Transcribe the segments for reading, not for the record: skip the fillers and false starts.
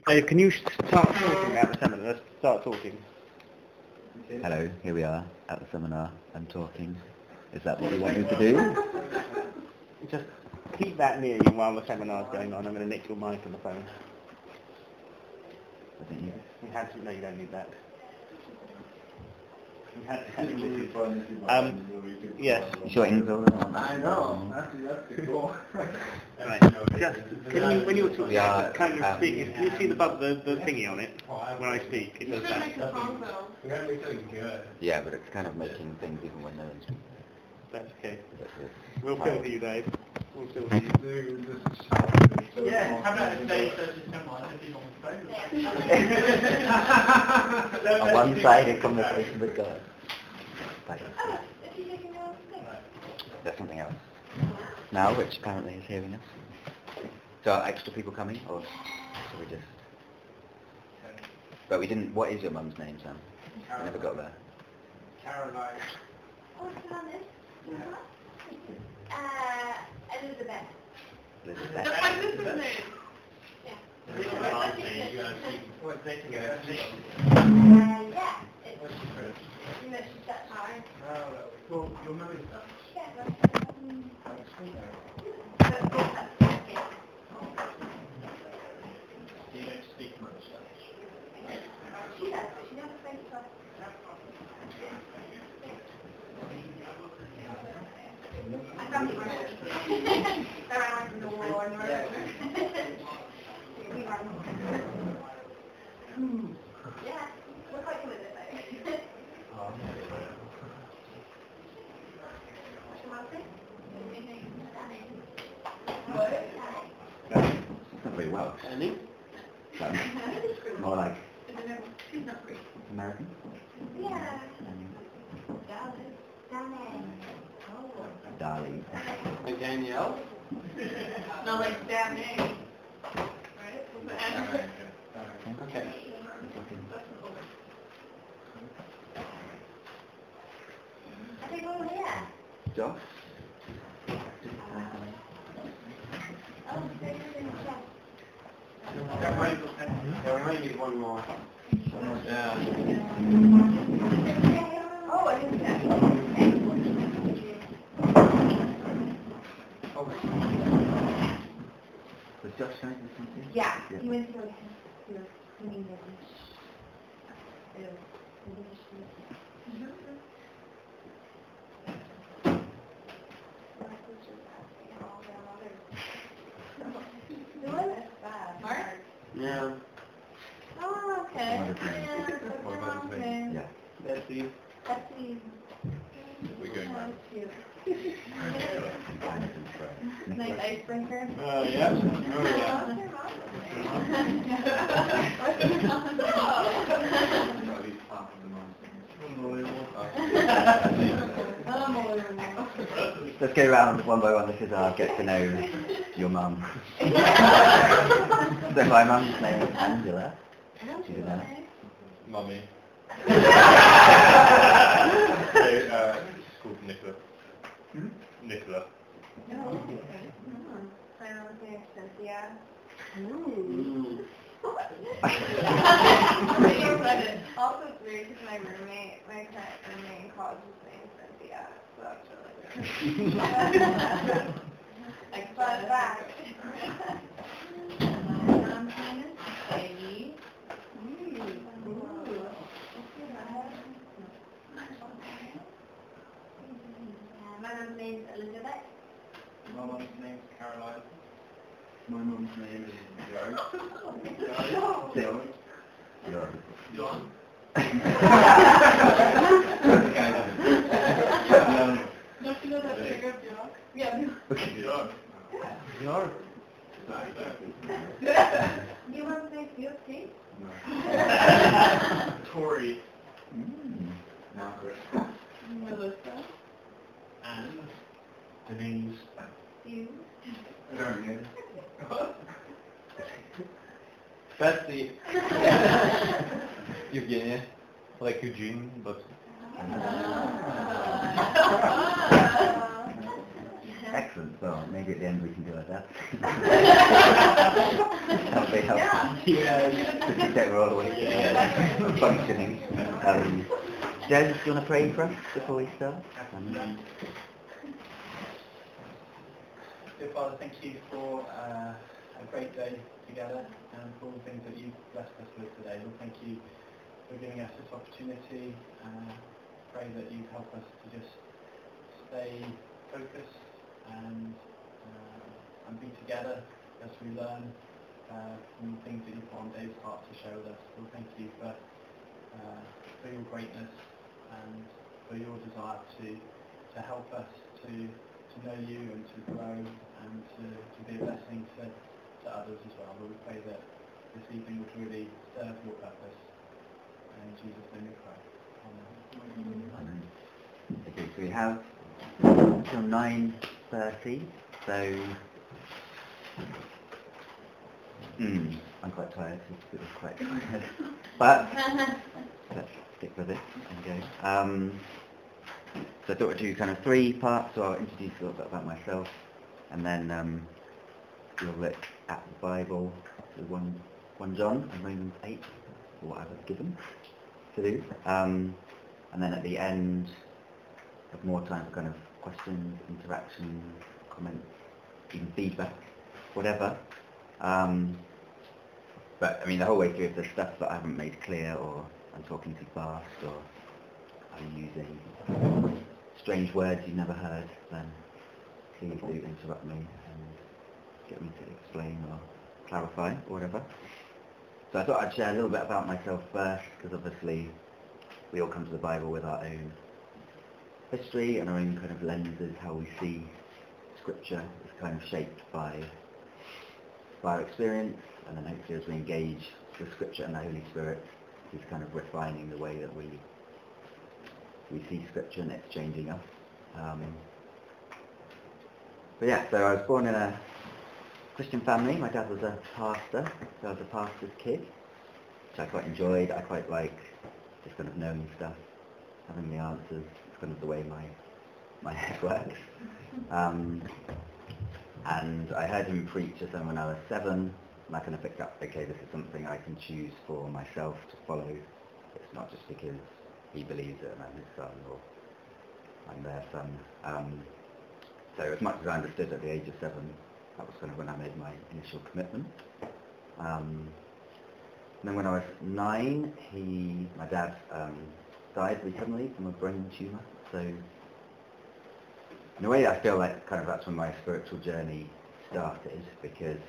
Dave, can you start talking about the seminar? Let's start talking. Hello, here we are at the seminar and talking. Is that what you want me to do? Just keep that near you while the seminar's going on. I'm going to nick your mic on the phone. I think you... No, you don't need that. Yes. You sure Innsbruck? I know. That's cool. Right. Just can you, when you're talking, Yeah, kind of speak. Can you see the thingy on it when I speak? It does that. Yeah, but it's kind of making things even when no one's speaking. That's okay. That's it. We'll fill for you, Dave. We'll fill for you. Yeah, how about a day so just come on and people A one-sided conversation with God. Like, there's something else now, which apparently is hearing us. So are extra people coming, or should we just... But we didn't... What is your mum's name, Sam? I never got there. Caroline. Oh, Thomas. Elizabeth. Elizabeth. My sister's name. Yeah. What's they together? Yeah. It's, you know, she's that hard. Well, your mum is that. Yeah, Do you don't speak much? she does. She never speaks to us. I can't do it. Around the door and yeah, we're quite good at it though. What's your mum's name? It's not very Welsh. Annie? More like She's not Greek. American? Yeah. Darling. Like Danielle? No, like Daphne. Right? Okay. I think over here. Josh? Oh, there's in the chest. There might be one more. Yeah. Oh, I didn't see that. Was Josh showing you something? Yeah, he went to your communion. Mark? Yeah. Oh, okay. What is his name? Yeah, that's your mom's name. Yeah. Betsy. Betsy. We're going Oh, back. cute. Nice icebreaker. Yeah. What's Oh, yeah. your mom's name? At least half of the month. Unbelievable. Let's go round one by one. This is our get to know your mum. So my mum's name is Angela. Do you know? Mummy. She's called Nicola. Nicola. My mom's name is Cynthia. Also, it's weird because my current roommate in college, his name is Cynthia, so that's really weird. Like, fun fact. My mom's name is Peggy. My mom's name is Elizabeth. My mum's name is Caroline. My mum's name is Joe. Joe. John. Don't you know that figure of Jock? Yeah. John. You're... You want to say Felix Kate? Tori. Margaret. Melissa. Anne. Denise. You. Marion. Betsy. Evgenia. Like Eugene, but... Excellent. Well, maybe at the end we can do like that. That'll be helpful. Yeah. Just to get we're all the way functioning. Joe, do you want to pray for us before we start? Dear Father, thank you for a great day together and for all the things that you've blessed us with today. Lord, thank you for giving us this opportunity. Pray that you help us to just stay focused and be together as we learn from the things that you put on Dave's heart to share with us. Lord, thank you for your greatness and for your desire to help us to know you and to grow and to be a blessing to others as well. Lord, we pray that this evening would really serve your purpose. And in Jesus' name we pray. Amen. Okay, so we have until 9:30, so I'm quite tired, it was quite tired, but let's stick with it and go. So I thought I'd do kind of 3 parts, so I'll introduce a little bit about myself, and then we'll look at the Bible, so 1 John and Romans 8, or what I was given to do, and then at the end, have more time for kind of questions, interaction, comments, even feedback, whatever. But I mean, the whole way through, if there's stuff that I haven't made clear, or I'm talking too fast, or I'm using strange words you've never heard, then please do interrupt me and get me to explain or clarify or whatever. So I thought I'd share a little bit about myself first, because obviously we all come to the Bible with our own history and our own kind of lenses. How we see Scripture is kind of shaped by our experience, and then hopefully as we engage with Scripture and the Holy Spirit, He's kind of refining the way that we see Scripture, and it's changing us. But yeah, so I was born in a Christian family. My dad was a pastor, so I was a pastor's kid, which I quite enjoyed. I quite like just kind of knowing stuff, having the answers. It's kind of the way my head works. And I heard him preach a sermon when I was 7, and I kind of picked up, okay, this is something I can choose for myself to follow. It's not just because he believes it and I'm his son, or I'm their son. So as much as I understood at the age of 7, that was kind of when I made my initial commitment. And then when I was 9, my dad died very suddenly from a brain tumour. So in a way I feel like kind of that's when my spiritual journey started, because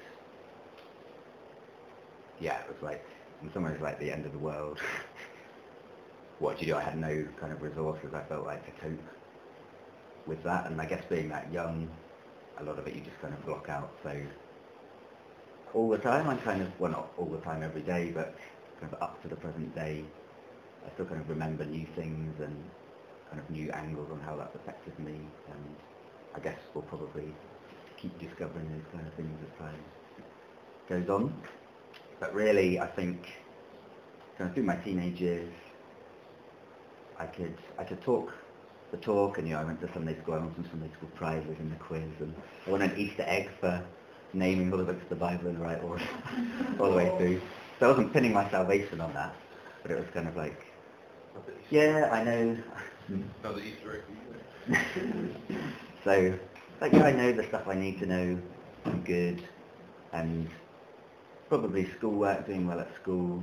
yeah, it was like, in some ways like the end of the world. What do you do? I had no kind of resources, I felt like, to cope with that, and I guess being that young, a lot of it you just kind of block out. So all the time, I'm kind of, well, not all the time every day, but kind of up to the present day, I still kind of remember new things and kind of new angles on how that's affected me, and I guess we'll probably keep discovering those kind of things as time goes on. But really, I think kind of through my teenage years, I could talk the talk, and I went to Sunday school, I won some Sunday school prizes in the quiz, and I won an Easter egg for naming all the books of the Bible in the right order, all the way through. So I wasn't pinning my salvation on that, but it was kind of like, yeah, I know. That was Easter egg. So, like, yeah, I know the stuff I need to know, I'm good, and probably schoolwork, doing well at school,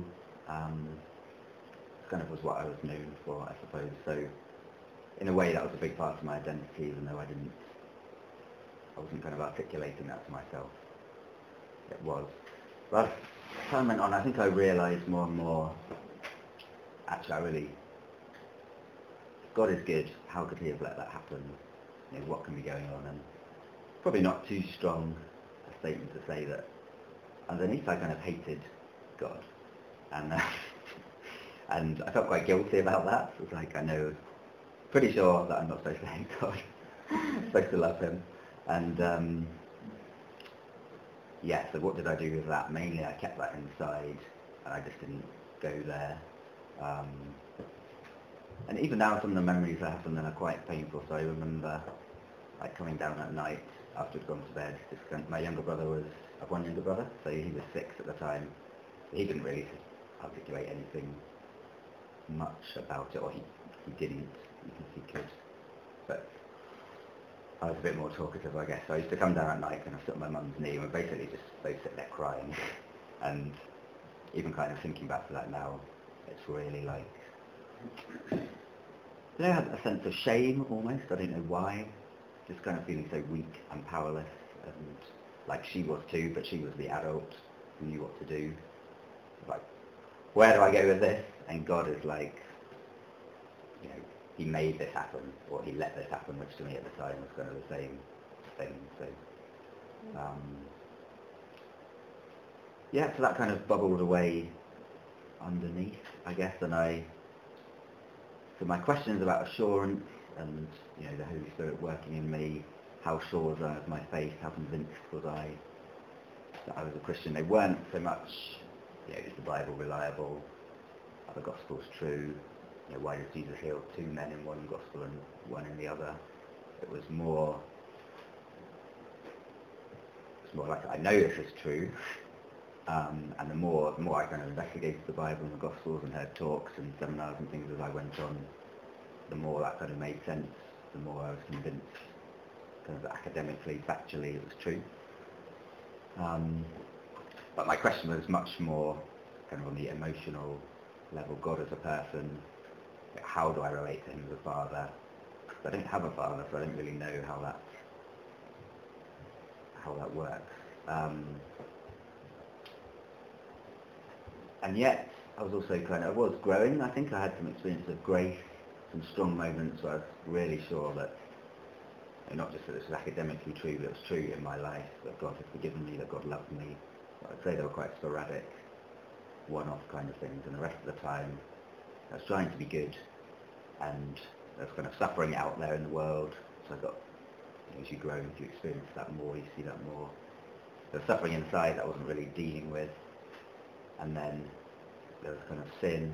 kind of was what I was known for, I suppose. So in a way that was a big part of my identity, even though I wasn't kind of articulating that to myself. It was. But as time went on, I think I realised more and more, actually, God is good. How could He have let that happen? What can be going on? And probably not too strong a statement to say that underneath I kind of hated God. And I felt quite guilty about that. It was like, I know, pretty sure that I'm not supposed to hate God. I'm supposed to love Him. And yeah, so what did I do with that? Mainly I kept that inside, and I just didn't go there. And even now, some of the memories I have from them are quite painful. So I remember like coming down at night after we'd gone to bed, my younger brother was, I've one younger brother, so he was 6 at the time. He didn't really articulate anything much about it, or he didn't, even if he could. But I was a bit more talkative, I guess. So I used to come down at night and I sit on my mum's knee and we'd basically just both sit there crying. And even kind of thinking back to that now, it's really like, I had a sense of shame almost, I don't know why. Just kind of feeling so weak and powerless, and like she was too, but she was the adult who knew what to do. Like, where do I go with this? And God is like, you know, he made this happen, or he let this happen, which to me at the time was kind of the same thing. So, yeah, so that kind of bubbled away underneath, I guess, and so my questions about assurance and, you know, the Holy Spirit working in me, how sure was I of my faith, how convinced was I that I was a Christian? They weren't so much, you know, is the Bible reliable, are the Gospels true, you know, why does Jesus heal 2 men in one Gospel and 1 in the other? It was more like, I know this is true, and the more I kind of investigated the Bible and the Gospels and heard talks and seminars and things as I went on, the more that kind of made sense, the more I was convinced kind of academically, factually it was true. But my question was much more kind of on the emotional level, God as a person, how do I relate to him as a father? I don't have a father, so I don't really know how that works. And yet, I was also I was growing. I think I had some experience of grace, some strong moments where I was really sure that, and not just that this was academically true, but it was true in my life, that God had forgiven me, that God loved me. But I'd say they were quite sporadic, one-off kind of things, and the rest of the time I was trying to be good, and there was kind of suffering out there in the world, so I got, you know, as you grow, you experience that more, you see that more. There was suffering inside that I wasn't really dealing with, and then there was kind of sin.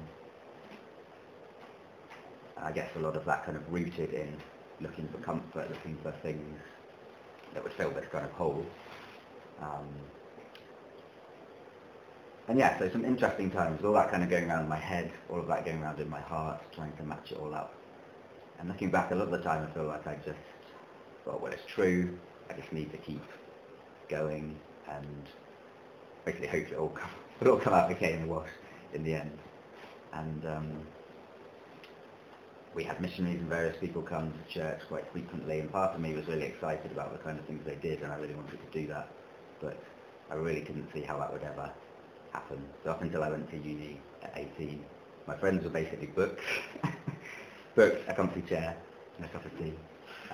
I guess a lot of that kind of rooted in looking for comfort, looking for things that would fill this kind of hole. And yeah, so some interesting times, all that kind of going around in my head, all of that going around in my heart, trying to match it all up. And looking back, a lot of the time I feel like I just thought, well, it's true, I just need to keep going, and basically hope it'll all come out okay in the wash in the end. And we had missionaries and various people come to church quite frequently, and part of me was really excited about the kind of things they did, and I really wanted to do that, but I really couldn't see how that would ever happen. So up until I went to uni at 18, my friends were basically books, a comfy chair, and a cup of tea,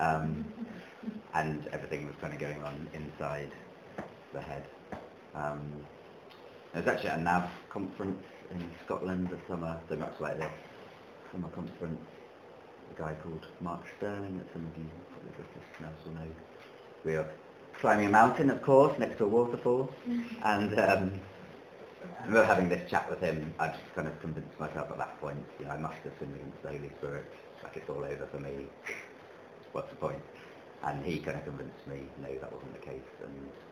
and everything was kind of going on inside the head. There was actually a NAV conference in Scotland this summer, so much like this, summer conference, a guy called Mark Sterling, that some of you probably British nurse will know. We were climbing a mountain, of course, next to a waterfall, and we were having this chat with him. I just kind of convinced myself at that point, you know, I must have sinned against the Holy Spirit, like it's all over for me, what's the point? And he kind of convinced me, no, that wasn't the case, and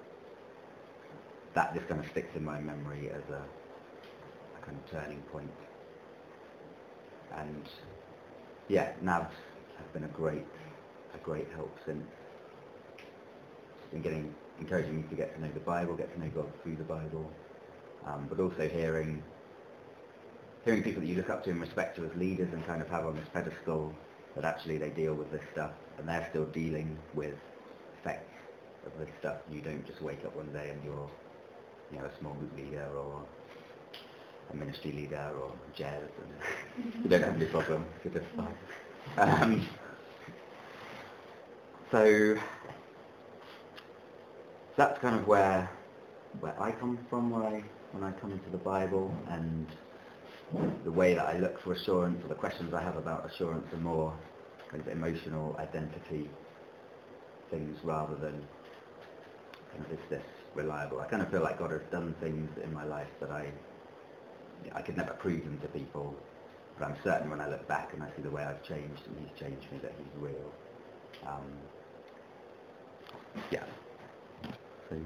that just kind of sticks in my memory as a kind of turning point. And yeah, NAVs have been a great help since. It's been encouraging me to get to know the Bible, get to know God through the Bible, but also hearing people that you look up to and respect to as leaders and kind of have on this pedestal, that actually they deal with this stuff and they're still dealing with effects of this stuff. You don't just wake up one day and you're, you know, a small group leader or a ministry leader or jazz, and you don't have any problem, you're just fine. So that's kind of where I come from, when I come into the Bible, and the way that I look for assurance, or the questions I have about assurance, are more kind of emotional identity things rather than kind of is this reliable. I kind of feel like God has done things in my life that I could never prove them to people, but I'm certain when I look back and I see the way I've changed and he's changed me, that he's real. Yeah. So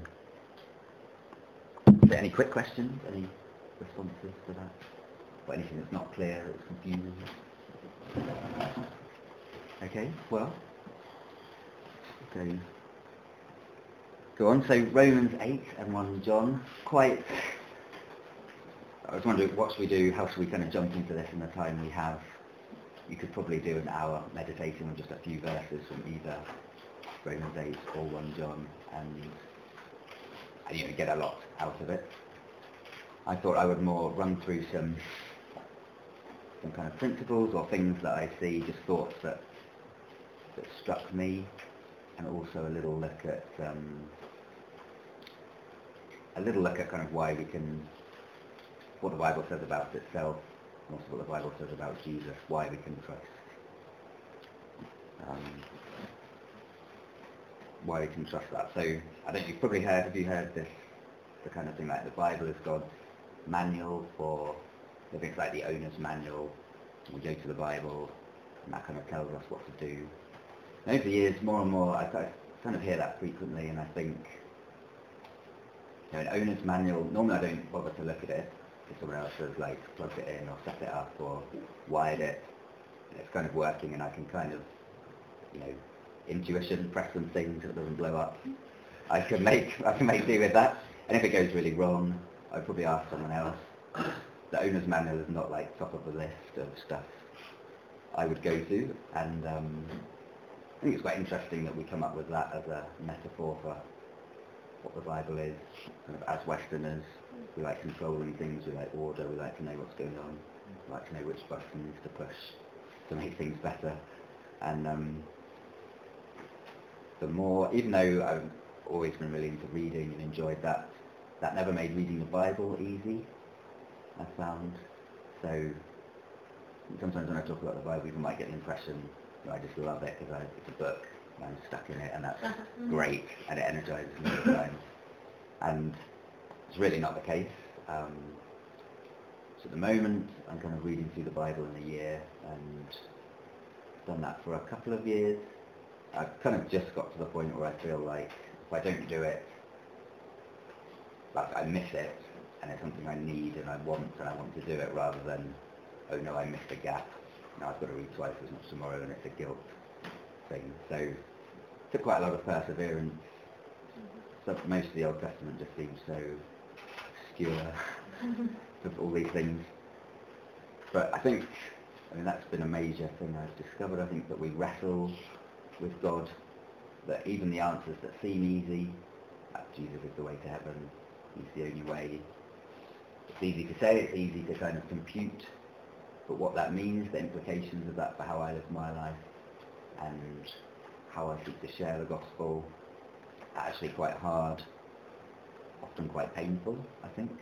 any quick questions? Any responses to that? Or anything that's not clear, that's confusing? Okay, well, go on. So Romans 8 and 1 John, quite... I was wondering, what should we do? How should we kind of jump into this in the time we have? You could probably do an hour meditating on just a few verses from either Romans 8 or 1 John, and you would get a lot out of it. I thought I would more run through some kind of principles or things that I see, just thoughts that struck me, and also a little look at kind of why we can, what the Bible says about itself, and also what the Bible says about Jesus, why we can trust. Why we can trust that. So I don't. You've probably heard. Have you heard this? The kind of thing like the Bible is God's manual for. I think it's like the owner's manual. We go to the Bible, and that kind of tells us what to do. And over the years, more and more, I kind of hear that frequently, and I think, an owner's manual. Normally, I don't bother to look at it. If someone else has like plugged it in or set it up or wired it, and it's kind of working, and I can kind of, intuition, press some things so it doesn't blow up. I can make do with that. And if it goes really wrong, I'd probably ask someone else. The owner's manual is not like top of the list of stuff I would go to, and I think it's quite interesting that we come up with that as a metaphor for what the Bible is. Kind of as Westerners, we like controlling things, we like order, we like to know what's going on, we like to know which buttons to push to make things better. And the more, even though I've always been really into reading and enjoyed that, that never made reading the Bible easy, I found. So sometimes when I talk about the Bible, people might get the impression that I just love it because it's a book and I'm stuck in it, and that's great, and it energizes me all the time. And it's really not the case. So at the moment, I'm kind of reading through the Bible in a year, and done that for a couple of years. I've kind of just got to the point where I feel like if I don't do it, like I miss it, and it's something I need and I want to do it, rather than, oh no, I missed a gap, now I've got to read twice as much tomorrow, and it's a guilt thing. So it took quite a lot of perseverance. So most of the Old Testament just seems so obscure with all these things. But I think, that's been a major thing I've discovered. I think that we wrestle with God, that even the answers that seem easy, that Jesus is the way to heaven, he's the only way. It's easy to say, it's easy to kind of compute, but what that means, the implications of that for how I live my life and how I seek to share the gospel, are actually quite hard, often quite painful, I think.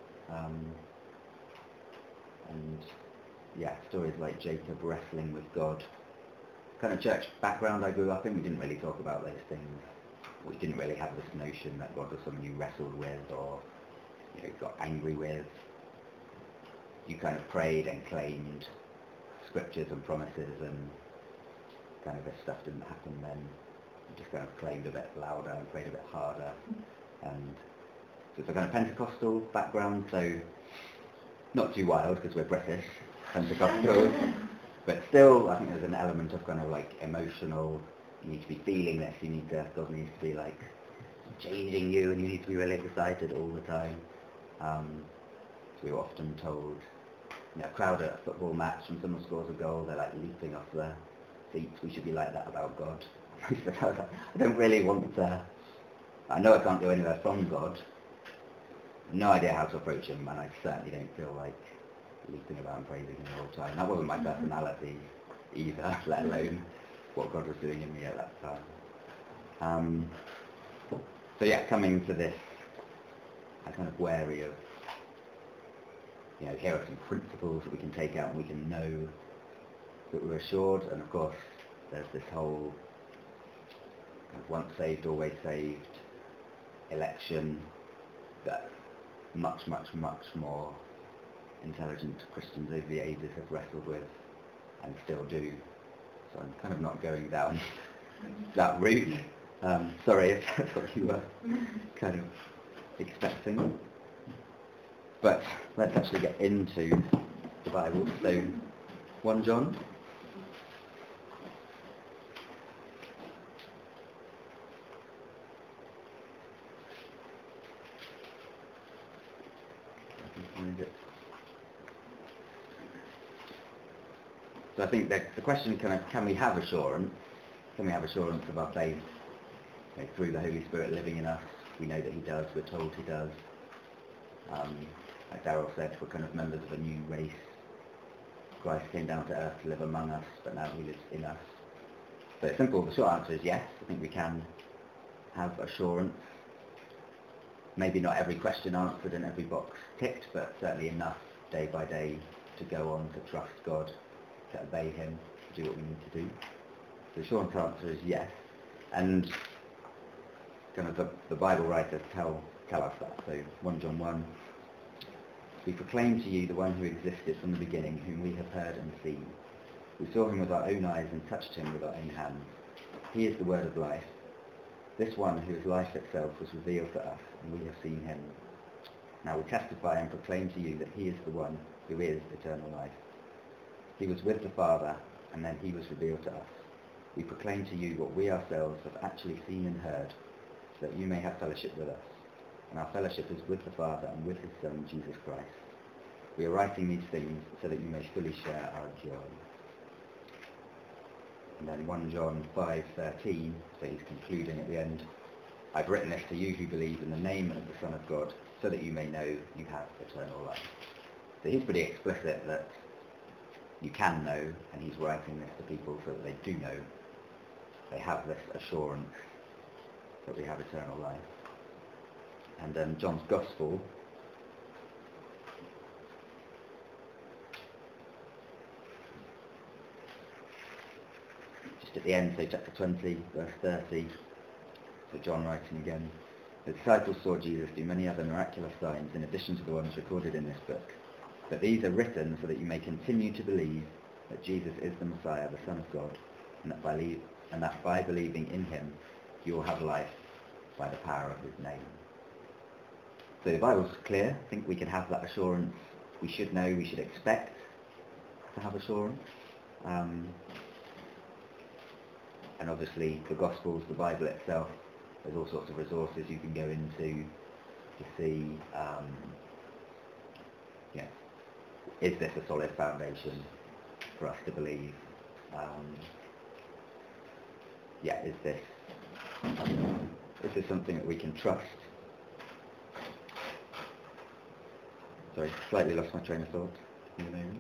And yeah, stories like Jacob wrestling with God. Kind of church background I grew up in, we didn't really talk about those things. We didn't really have this notion that God was someone you wrestled with or got angry with. You kind of prayed and claimed scriptures and promises, and kind of if stuff didn't happen, then you just kind of claimed a bit louder and prayed a bit harder. And so it's a kind of Pentecostal background, so not too wild because we're British Pentecostal. But still, I think there's an element of kind of like emotional, you need to be feeling this, God needs to be like changing you, and you need to be really excited all the time. So we were often told, a crowd at a football match, when someone scores a goal, they're like leaping off their seats. We should be like that about God. I don't really want to, I know I can't go anywhere from God. No idea how to approach him, and I certainly don't feel like leaping about and praising him all the time. That wasn't my personality either, let alone what God was doing in me at that time. So yeah, coming to this, I'm kind of wary of, here are some principles that we can take out and we can know that we're assured. And of course, there's this whole kind of once saved, always saved election that much, much, much more intelligent Christians over the ages have wrestled with and still do. So I'm kind of not going down that route. Sorry if that's what you were kind of expecting. But let's actually get into the Bible. So, 1 John. So I think that the question kind of, can we have assurance? Can we have assurance of our faith through the Holy Spirit living in us? We know that he does, we're told he does. Like Darryl said, we're kind of members of a new race. Christ came down to earth to live among us, but now he lives in us. So it's simple, the short answer is yes, I think we can have assurance. Maybe not every question answered and every box ticked, but certainly enough day by day to go on, to trust God, to obey him, to do what we need to do. So the short answer is yes. And kind of the Bible writers tell us that. So 1 John 1, we proclaim to you the one who existed from the beginning, whom we have heard and seen. We saw him with our own eyes and touched him with our own hands. He is the word of life. This one, who is life itself, was revealed to us, and we have seen him. Now we testify and proclaim to you that he is the one who is eternal life. He was with the Father, and then he was revealed to us. We proclaim to you what we ourselves have actually seen and heard, so that you may have fellowship with us. And our fellowship is with the Father and with his Son, Jesus Christ. We are writing these things so that you may fully share our joy. And then 1 John 5:13, so he's concluding at the end, I've written this to you who believe in the name of the Son of God, so that you may know you have eternal life. So he's pretty explicit that you can know, and he's writing this to people so that they do know. They have this assurance that we have eternal life. And then John's Gospel, just at the end, so chapter 20, verse 30, so John writing again, the disciples saw Jesus do many other miraculous signs in addition to the ones recorded in this book. But these are written so that you may continue to believe that Jesus is the Messiah, the Son of God, and that by believing in him, you will have life by the power of his name. So the Bible's clear. I think we can have that assurance. We should know, we should expect to have assurance. And obviously the Gospels, the Bible itself, there's all sorts of resources you can go into to see, is this a solid foundation for us to believe? Is this something that we can trust? Sorry, slightly lost my train of thought in a moment.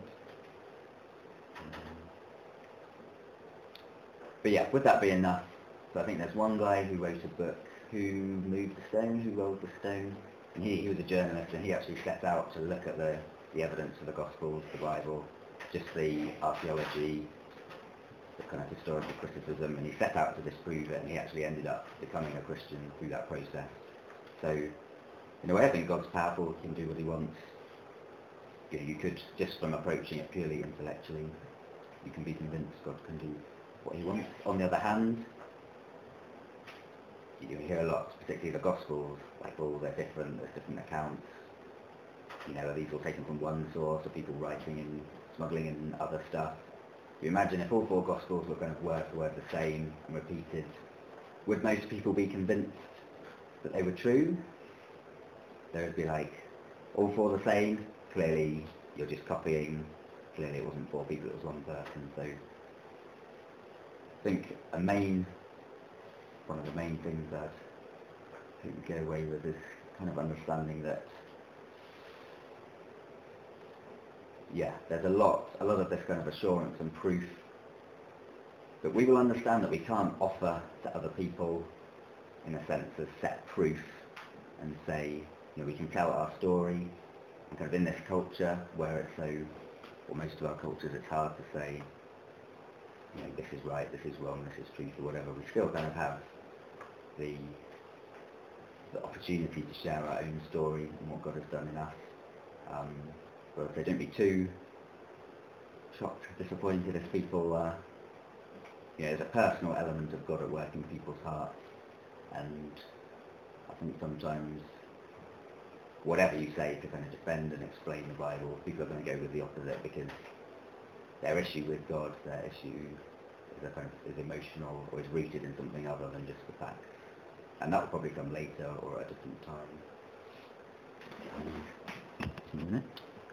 But yeah, would that be enough? So I think there's one guy who wrote a book who moved the stone, who rolled the stone, and he was a journalist, and he actually set out to look at the evidence of the Gospels, the Bible, just the archaeology, the kind of historical criticism, and he set out to disprove it, and he actually ended up becoming a Christian through that process. So, in a way, I think God's powerful, he can do what he wants. You could, just from approaching it purely intellectually, you can be convinced God can do what he wants. On the other hand, you hear a lot, particularly the Gospels, like, they're different, there's different accounts. Are these all taken from one source, or people writing and smuggling in other stuff? You imagine if all 4 Gospels were kind of word for word the same and repeated, would most people be convinced that they were true? There would be like, all 4 the same? Clearly you're just copying, clearly it wasn't 4 people, it was 1 person. So I think one of the main things that I think we go away with is kind of understanding that there's a lot of this kind of assurance and proof that we will understand that we can't offer to other people in a sense as set proof and say, we can tell our story, and kind of in this culture where it's or most of our cultures, it's hard to say, this is right, this is wrong, this is truth or whatever. We still kind of have the opportunity to share our own story and what God has done in us. But they don't be too shocked, disappointed if people, there's a personal element of God at work in people's hearts. And I think sometimes whatever you say to kind of defend and explain the Bible, people are going to go with the opposite because their issue with God, their issue is emotional or is rooted in something other than just the facts. And that will probably come later or at a different time. Just a minute.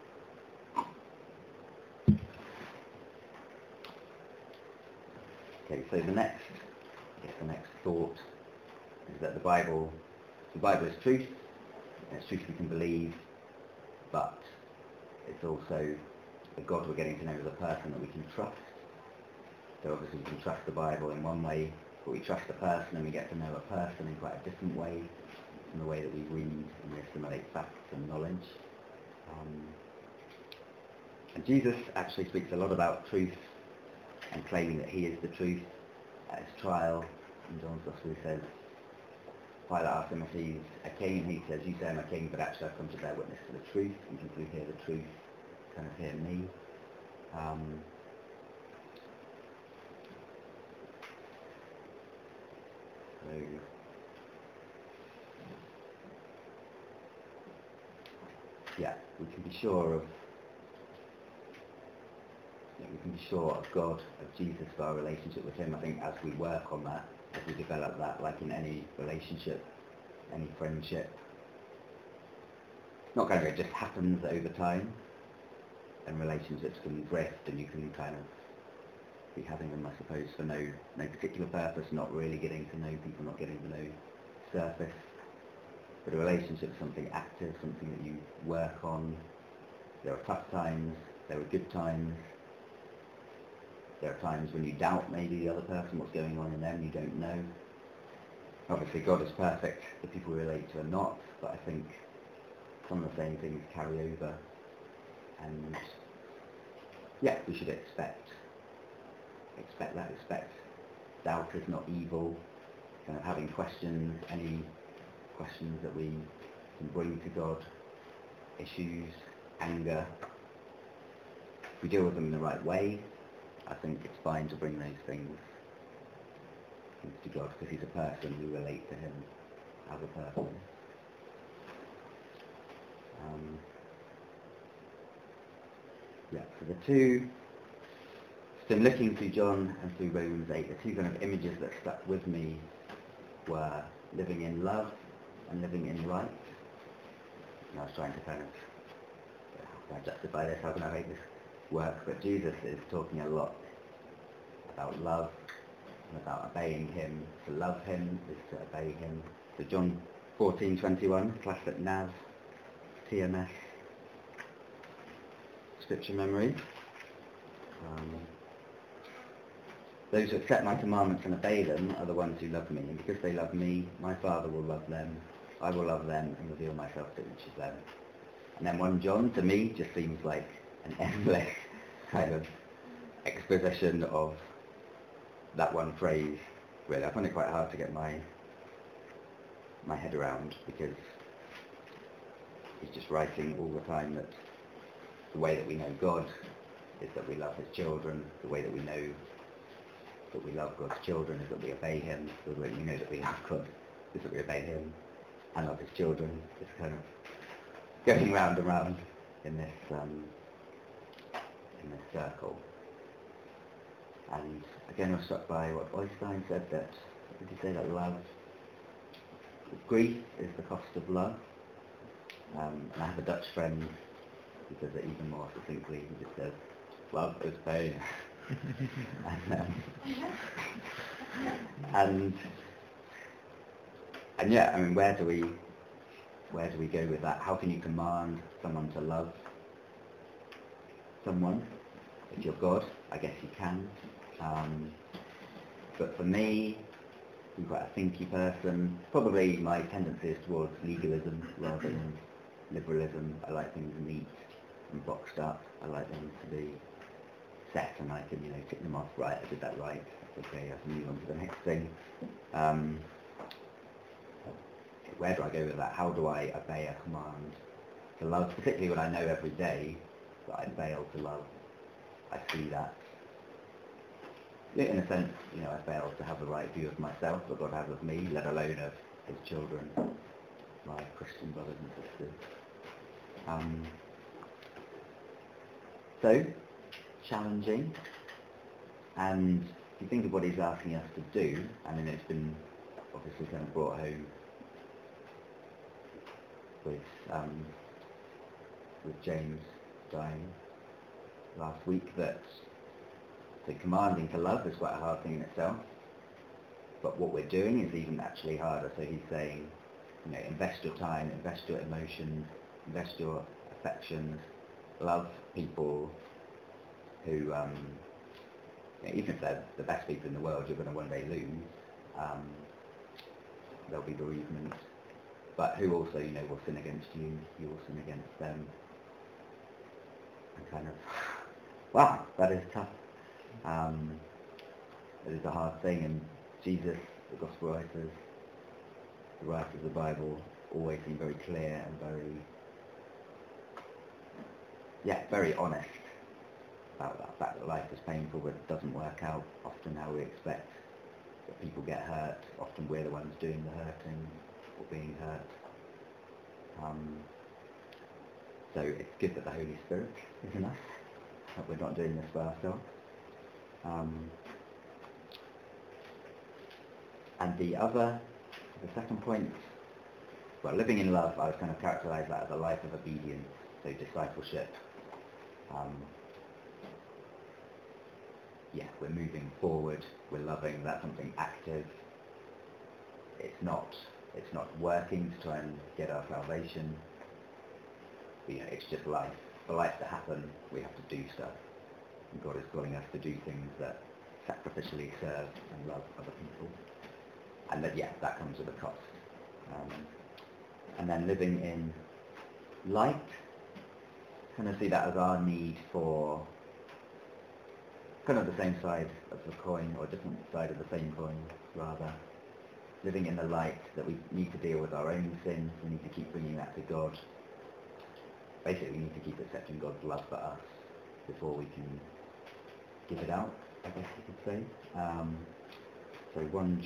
Okay, so the next thought is that the Bible is truth, and it's truth we can believe, but it's also a God we're getting to know as a person that we can trust. So obviously we can trust the Bible in one way, but we trust a person and we get to know a person in quite a different way, in the way that we read and we assimilate facts and knowledge. And Jesus actually speaks a lot about truth and claiming that he is the truth. At his trial, in John's Gospel, he says, Pilate asked him if he's a king, and he says, you say I'm a king, but actually I've come to bear witness to the truth, and people who hear the truth kind of hear me. Yeah, we can be sure of God, of Jesus, for our relationship with him. I think as we work on that, as we develop that, like in any relationship, any friendship, not kind of it just happens over time, and relationships can drift, and you can kind of be having them, I suppose, for no particular purpose, not really getting to know people, not getting to know surface. But a relationship is something active, something that you work on. There are tough times, there are good times. There are times when you doubt maybe the other person, what's going on in them, you don't know. Obviously God is perfect, the people we relate to are not, but I think some of the same things carry over. And yeah, we should expect doubt is not evil, kind of having questions, any questions that we can bring to God, issues, anger. If we deal with them in the right way, I think it's fine to bring those things to God, because he's a person, we relate to him as a person. So the two, so looking through John and through Romans 8, the two kind of images that stuck with me were living in love and living in light. And I was trying to kind of, how can I justify this, how can I make this work? But Jesus is talking a lot about love and about obeying him. To love him is to obey him. So John 14:21, classic NAV, TMS, scripture memory. Those who accept my commandments and obey them are the ones who love me, and because they love me, my Father will love them. I will love them and reveal myself to each of them. And then 1 John, to me, just seems like an endless kind of exposition of that one phrase. Really, I find it quite hard to get my head around, because he's just writing all the time that the way that we know God is that we love his children. The way that we know that we love God's children is that we obey him. The way we know that we love God is that we obey him and love his children. It's kind of going round and round in this circle. And again, I was struck by what Einstein said, that, did he say that love, grief is the cost of love. And I have a Dutch friend who says it even more succinctly. He just says, love is pain. and yeah, I mean, where do we go with that? How can you command someone to love someone? If you're God, I guess you can. But for me, I'm quite a thinky person. Probably my tendency is towards legalism rather than liberalism. I like things neat and boxed up. I like them to be set, and I can, tick them off. Right, I did that right. Okay, I can move on to the next thing. Where do I go with that? How do I obey a command to love, particularly when I know every day that I fail to love? I see that in a sense, I fail to have the right view of myself that God has of me, let alone of his children, my Christian brothers and sisters. So, challenging, and if you think of what he's asking us to do, it's been obviously kind of brought home with James dying last week, that the commanding to love is quite a hard thing in itself, but what we're doing is even actually harder. So he's saying, invest your time, invest your emotions, invest your affections, love people who, even if they're the best people in the world, you're going to one day lose. There'll be bereavement, but who also, will sin against you, you will sin against them. And kind of, wow, that is tough. It is a hard thing, and Jesus, the Gospel writers, the writers of the Bible, always seem very clear and very honest about that fact that life is painful, but it doesn't work out often how we expect, that people get hurt. Often we're the ones doing the hurting or being hurt. So it's good that the Holy Spirit is in us, that we're not doing this by ourselves. And the second point, living in love, I would kind of characterize that as a life of obedience, so discipleship. We're moving forward, we're loving, that's something active. It's not working to try and get our salvation. It's just life. For life to happen, we have to do stuff. And God is calling us to do things that sacrificially serve and love other people. And that comes with a cost. And then living in light, kind of see that as our need for kind of the same side of the coin, or a different side of the same coin, rather. Living in the light, that we need to deal with our own sins, we need to keep bringing that to God. Basically, we need to keep accepting God's love for us before we can give it out, I guess you could say. So 1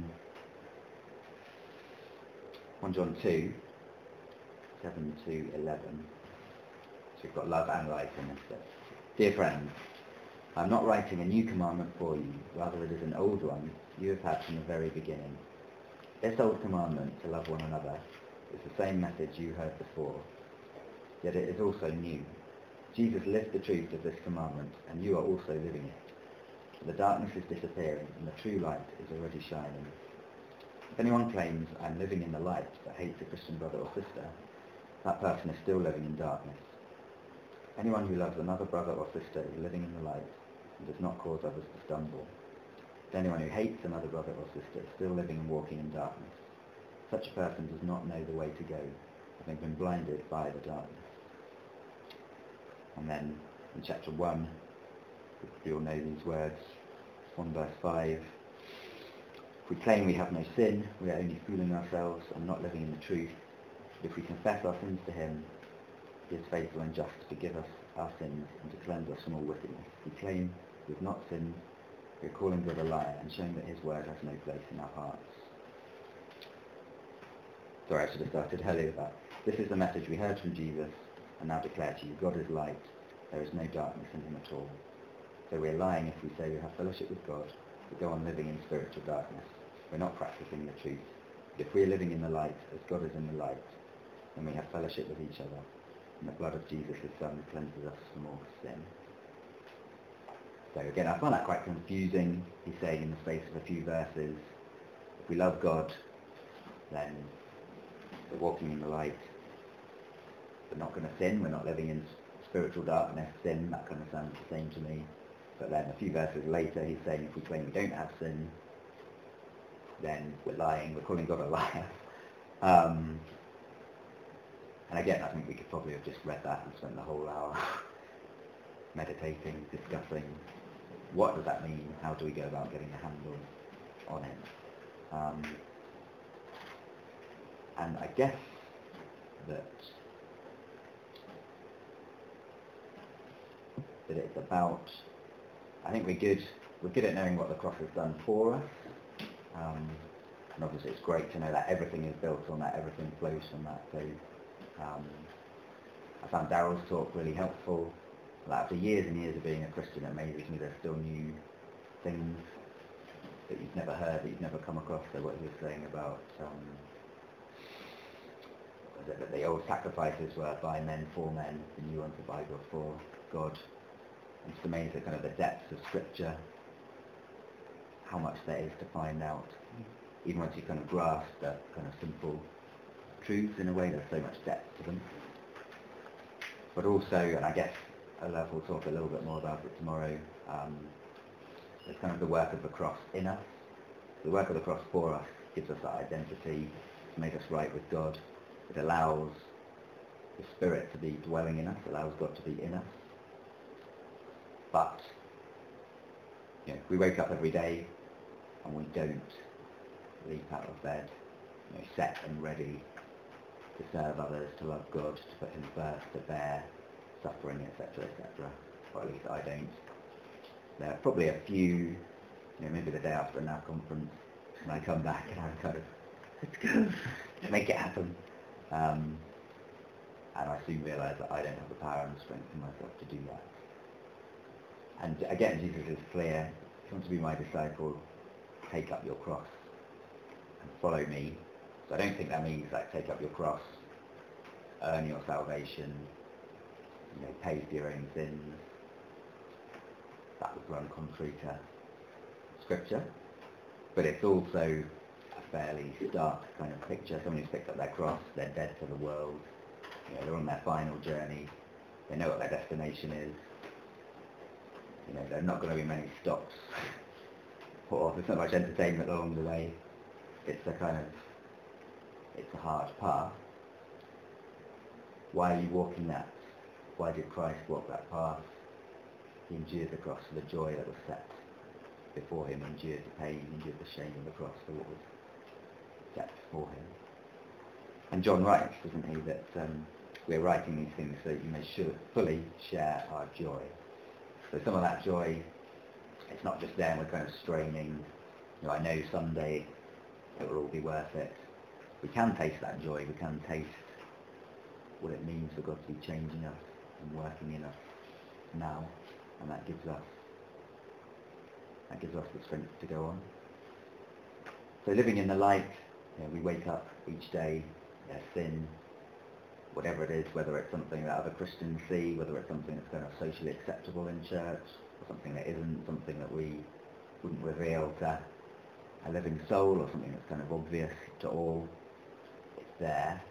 John 2, 7 to 11. So we've got love and light in this bit. Dear friends, I'm not writing a new commandment for you, rather it is an old one you have had from the very beginning. This old commandment, to love one another, is the same message you heard before, yet it is also new. Jesus lived the truth of this commandment, and you are also living it. The darkness is disappearing, and the true light is already shining. If anyone claims, I'm living in the light, but hates a Christian brother or sister, that person is still living in darkness. Anyone who loves another brother or sister is living in the light, and does not cause others to stumble. But anyone who hates another brother or sister is still living and walking in darkness. Such a person does not know the way to go, having been blinded by the darkness. And then in chapter 1, we all know these words, 1 verse 5. If we claim we have no sin, we are only fooling ourselves and not living in the truth. But if we confess our sins to him, he is faithful and just to forgive us our sins and to cleanse us from all wickedness. If we claim we have not sinned, we are calling God a liar and showing that his word has no place in our hearts. Sorry, I should have started earlier with that. This is the message we heard from Jesus and now declare to you. God is light. There is no darkness in him at all. So we are lying if we say we have fellowship with God, but go on living in spiritual darkness. We're not practicing the truth. But if we are living in the light, as God is in the light, then we have fellowship with each other, and the blood of Jesus, his Son, cleanses us from all sin. So again, I find that quite confusing. He's saying in the space of a few verses, if we love God, then we're walking in the light. We're not going to sin. We're not living in spiritual darkness. Sin, that kind of sounds the same to me. But then a few verses later, he's saying if we claim we don't have sin, then we're lying. We're calling God a liar. And again, I think we could probably have just read that and spent the whole hour meditating, discussing what does that mean, how do we go about getting a handle on it. And I guess that it's about, I think we're good we're good at knowing what the cross has done for us. And obviously it's great to know that everything is built on that, everything flows from that. So I found Daryl's talk really helpful. Like after years and years of being a Christian, it amazes me there's still new things that you've never heard, that you've never come across. So what he was saying about that the old sacrifices were by men for men, the new ones are by God for God. It's amazing the kind of the depths of Scripture, how much there is to find out. Even once you kind of grasp the kind of simple truths in a way, there's so much depth to them. But also, and I guess we'll talk a little bit more about it tomorrow, there's kind of the work of the cross in us. The work of the cross for us gives us that identity, to make us right with God. It allows the Spirit to be dwelling in us, allows God to be in us. But, we wake up every day and we don't leap out of bed, set and ready to serve others, to love God, to put him first, to bear suffering, etc., etc. Or at least I don't. There are probably a few, maybe the day after a NAV conference, when I come back and I'm kind of, let's go, make it happen. And I soon realise that I don't have the power and strength in myself to do that. And again, Jesus is clear, if you want to be my disciple, take up your cross and follow me. So I don't think that means like take up your cross, earn your salvation, pay for your own sins. That would run contrary to Scripture. But it's also a fairly stark kind of picture. Someone who's picked up their cross, they're dead to the world. They're on their final journey. They know what their destination is. There are not going to be many stops. Or there's not much entertainment along the way. It's a hard path. Why are you walking that? Why did Christ walk that path? He endured the cross for the joy that was set before him, endured the pain, endured the shame of the cross for what was set before him. And John writes, doesn't he, that we're writing these things so that you may fully share our joy. So some of that joy, it's not just there and we're kind of straining, I know someday it will all be worth it. We can taste that joy, we can taste what it means for God to be changing us and working in us now, and that gives us the strength to go on. So living in the light, we wake up each day, sin, whatever it is, whether it's something that other Christians see, whether it's something that's kind of socially acceptable in church, or something that isn't, something that we wouldn't reveal to a living soul, or something that's kind of obvious to all. It's there.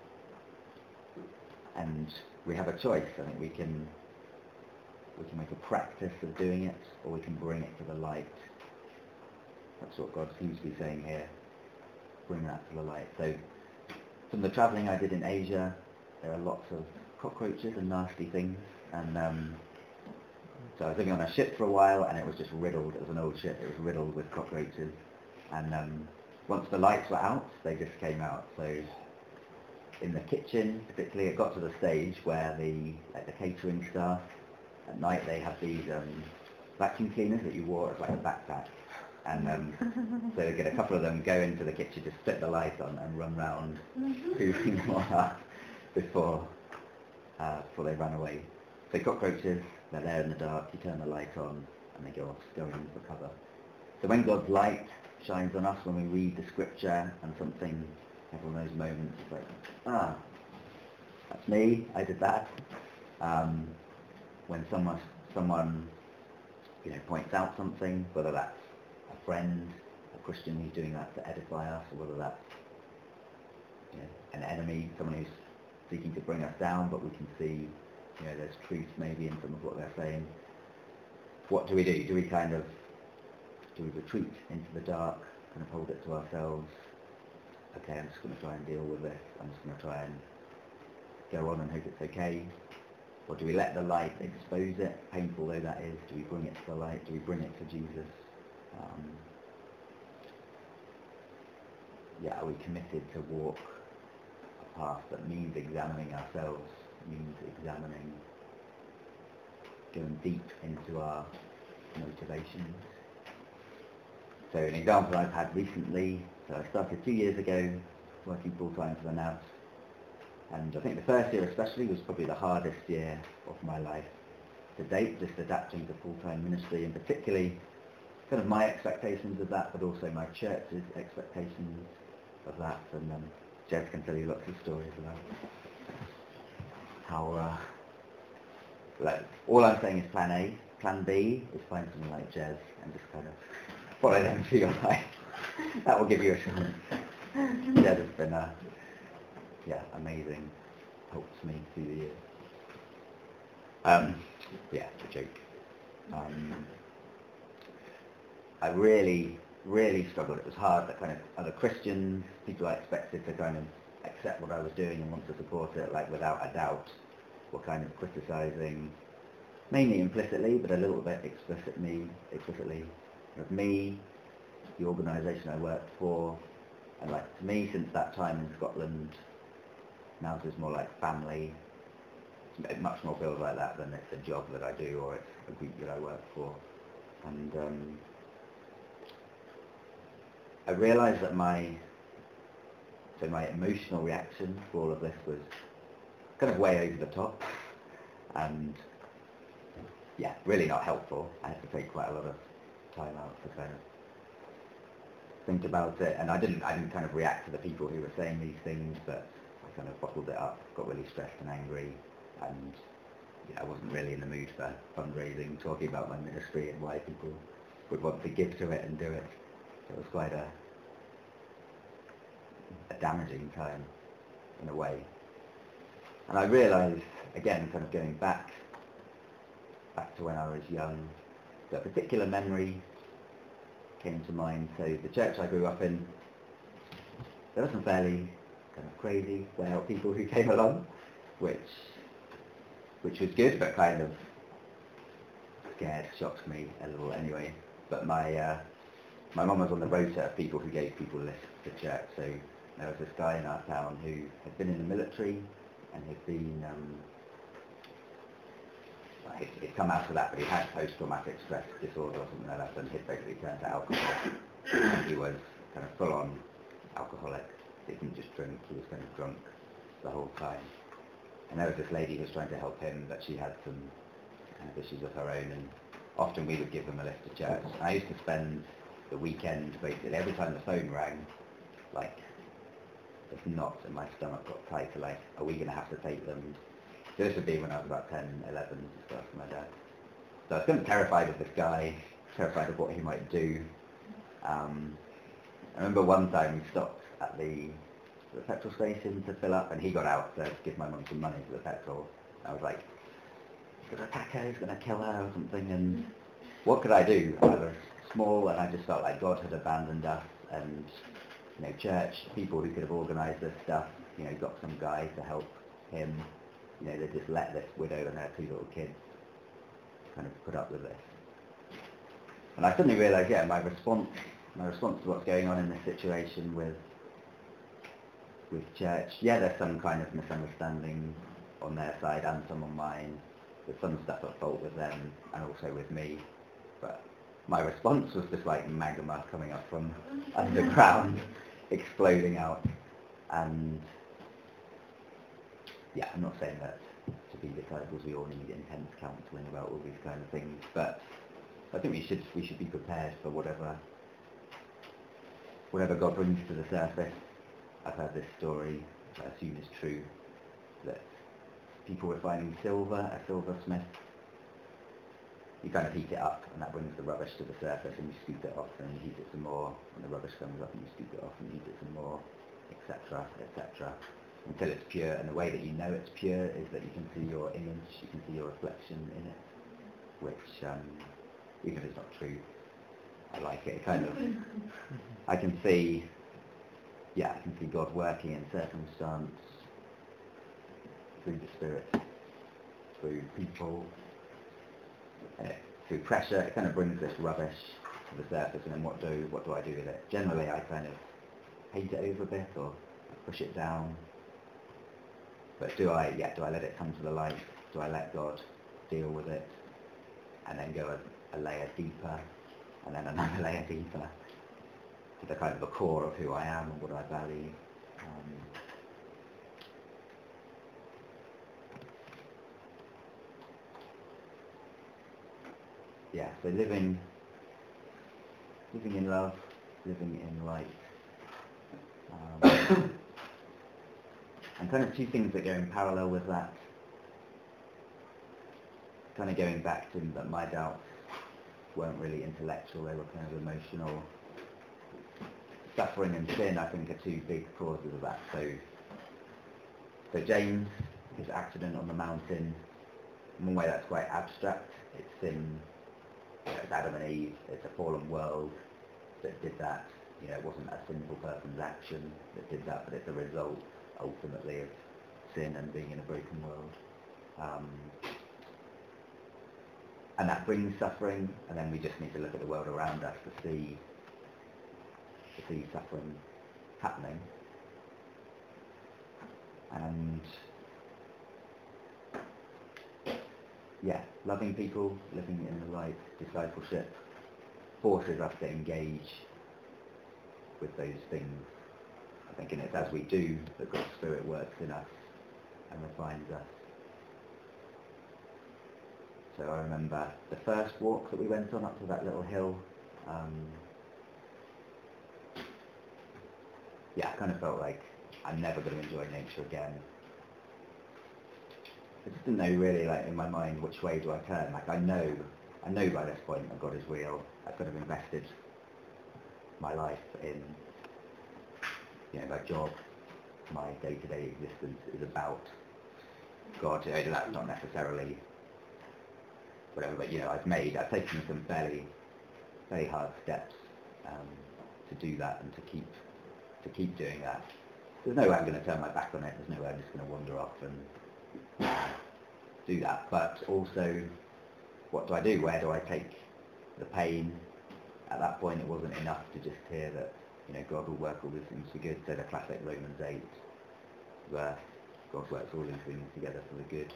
And we have a choice. I think we can make a practice of doing it, or we can bring it to the light. That's what God seems to be saying here. Bring that to the light. So from the travelling I did in Asia, there are lots of cockroaches and nasty things. And so I was living on a ship for a while, and it was just riddled. It was an old ship. It was riddled with cockroaches. And once the lights were out, they just came out. So in the kitchen, particularly, it got to the stage where the catering staff, at night they have these vacuum cleaners that you wore as like a backpack. And so they get a couple of them, go into the kitchen, just flip the light on and run round, hoovering them all up before they ran away. So cockroaches, they're there in the dark, you turn the light on and they go off, going for cover. So when God's light shines on us, when we read the Scripture and something, have one of those moments, it's like, that's me, I did that. When someone points out something, whether that's a friend, a Christian who's doing that to edify us, or whether that's an enemy, someone who's seeking to bring us down, but we can see there's truth maybe in some of what they're saying. What do we do? Do we retreat into the dark, kind of hold it to ourselves? Okay, I'm just going to try and deal with this. I'm just going to try and go on and hope it's okay. Or do we let the light expose it, painful though that is? Do we bring it to the light? Do we bring it to Jesus? Are we committed to walk a path that means examining ourselves, means going deep into our motivations? So an example I've had recently, so I started 2 years ago working full-time for the NABS, and I think the first year especially was probably the hardest year of my life to date, just adapting to full-time ministry, and particularly kind of my expectations of that, but also my church's expectations of that. And Jez can tell you lots of stories about how, like, all I'm saying is plan A. Plan B is find someone like Jez and just kind of follow them through your life. That will give you a chance. Jez has been amazing, helped me through the years. It's a joke. I really struggled. It was hard that kind of other Christians, people I expected to kind of accept what I was doing and want to support it, like without a doubt, were kind of criticising, mainly implicitly, but a little bit explicitly of me, the organisation I worked for, and like to me, since that time in Scotland, now it's more like family. It much more feels like that than it's a job that I do or it's a group that I work for. And I realised that my emotional reaction to all of this was kind of way over the top and really not helpful. I had to take quite a lot of time out to kind of think about it, and I didn't kind of react to the people who were saying these things, but I kind of bottled it up, got really stressed and angry, and I wasn't really in the mood for fundraising, talking about my ministry and why people would want to give to it and do it. So it was quite a damaging time in a way. And I realised, again, kind of going back to when I was young, that a particular memory came to mind. So the church I grew up in, there were some fairly kind of crazy, way out people who came along, which was good, but kind of shocked me a little anyway. But my mum was on the rota of people who gave people lists to church. So there was this guy in our town who had been in the military and had been, he'd come out of that, but he had post-traumatic stress disorder or something like that, and he'd basically turned to alcohol. And he was kind of full-on alcoholic. He didn't just drink, he was kind of drunk the whole time. And there was this lady who was trying to help him, but she had some kind of issues of her own, and often we would give them a lift to church. And I used to spend the weekend, basically, every time the phone rang, like, this knot in my stomach got tight to like, are we going to have to take them? So this would be when I was about 10, 11, just after my dad. So I was kind of terrified of this guy, terrified of what he might do. I remember one time we stopped at the petrol station to fill up, and he got out to give my mum some money for the petrol. I was like, he's going to attack her, he's going to kill her or something, and what could I do? I was small, and I just felt like God had abandoned us, and church, people who could have organised this stuff, got some guy to help him, they just let this widow and her 2 little kids kind of put up with this. And I suddenly realised, my response to what's going on in this situation with church, there's some kind of misunderstanding on their side and some on mine. There's some stuff at fault with them and also with me, but my response was just like magma coming up from underground, exploding out. And I'm not saying that to be disciples we all need intense counselling about all these kind of things, but I think we should be prepared for whatever God brings to the surface. I've heard this story, I assume is true, that people were finding silver, a silversmith. You kind of heat it up, and that brings the rubbish to the surface, and you scoop it off, and you heat it some more, and the rubbish comes up, and you scoop it off, and you heat it some more, etc., etc., until it's pure. And the way that you know it's pure is that you can see your image, you can see your reflection in it, which, even if it's not true, I like it. Kind of, I can see God working in circumstance, through the Spirit, through people, through pressure. It kind of brings this rubbish to the surface, and then what do I do with it? Generally, I kind of paint it over a bit, or I push it down. But do I let it come to the light? Do I let God deal with it, and then go a layer deeper, and then another layer deeper, to the kind of the core of who I am and what I value. So living in love, living in light. And kind of two things that go in parallel with that. Kind of going back to that my doubts weren't really intellectual, they were kind of emotional. Suffering and sin, I think, are two big causes of that. So James, his accident on the mountain, in one way that's quite abstract. It's sin, it's Adam and Eve, it's a fallen world that did that. It wasn't a sinful person's action that did that, but it's a result, ultimately, of sin and being in a broken world. And that brings suffering, and then we just need to look at the world around us to see suffering happening. And loving people, living in the light, discipleship, forces us to engage with those things. I think it's as we do that God's Spirit works in us and refines us. So I remember the first walk that we went on up to that little hill. I kind of felt like I'm never going to enjoy nature again. I just didn't know really, in my mind, which way do I turn. I know by this point that God is real. I've kind of invested my life in, my job, my day-to-day existence is about God. That's not necessarily whatever, but I've taken some very hard steps to do that and to keep doing that. There's no way I'm going to turn my back on it. There's no way I'm just going to wander off and do that. But also, what do I do? Where do I take the pain? At that point, it wasn't enough to just hear that God will work all these things for good. So the classic Romans 8 verse, God works all these things together for the good.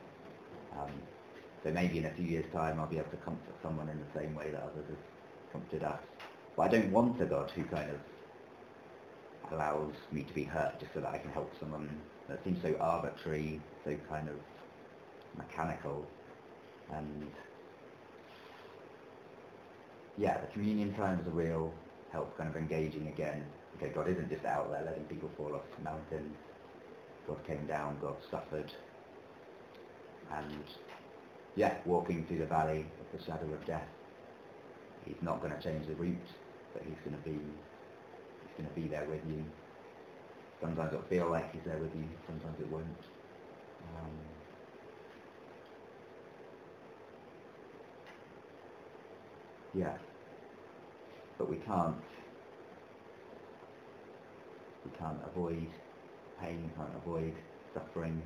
So maybe in a few years' time I'll be able to comfort someone in the same way that others have comforted us. But I don't want a God who kind of allows me to be hurt just so that I can help someone. That seems so arbitrary, so kind of mechanical. And the communion time is a real help, kind of engaging again. Okay, God isn't just out there letting people fall off mountains. God came down, God suffered. And walking through the valley of the shadow of death. He's not going to change the route, but he's going to be there with you. Sometimes it'll feel like he's there with you, sometimes it won't. But we can't avoid pain, can't avoid suffering.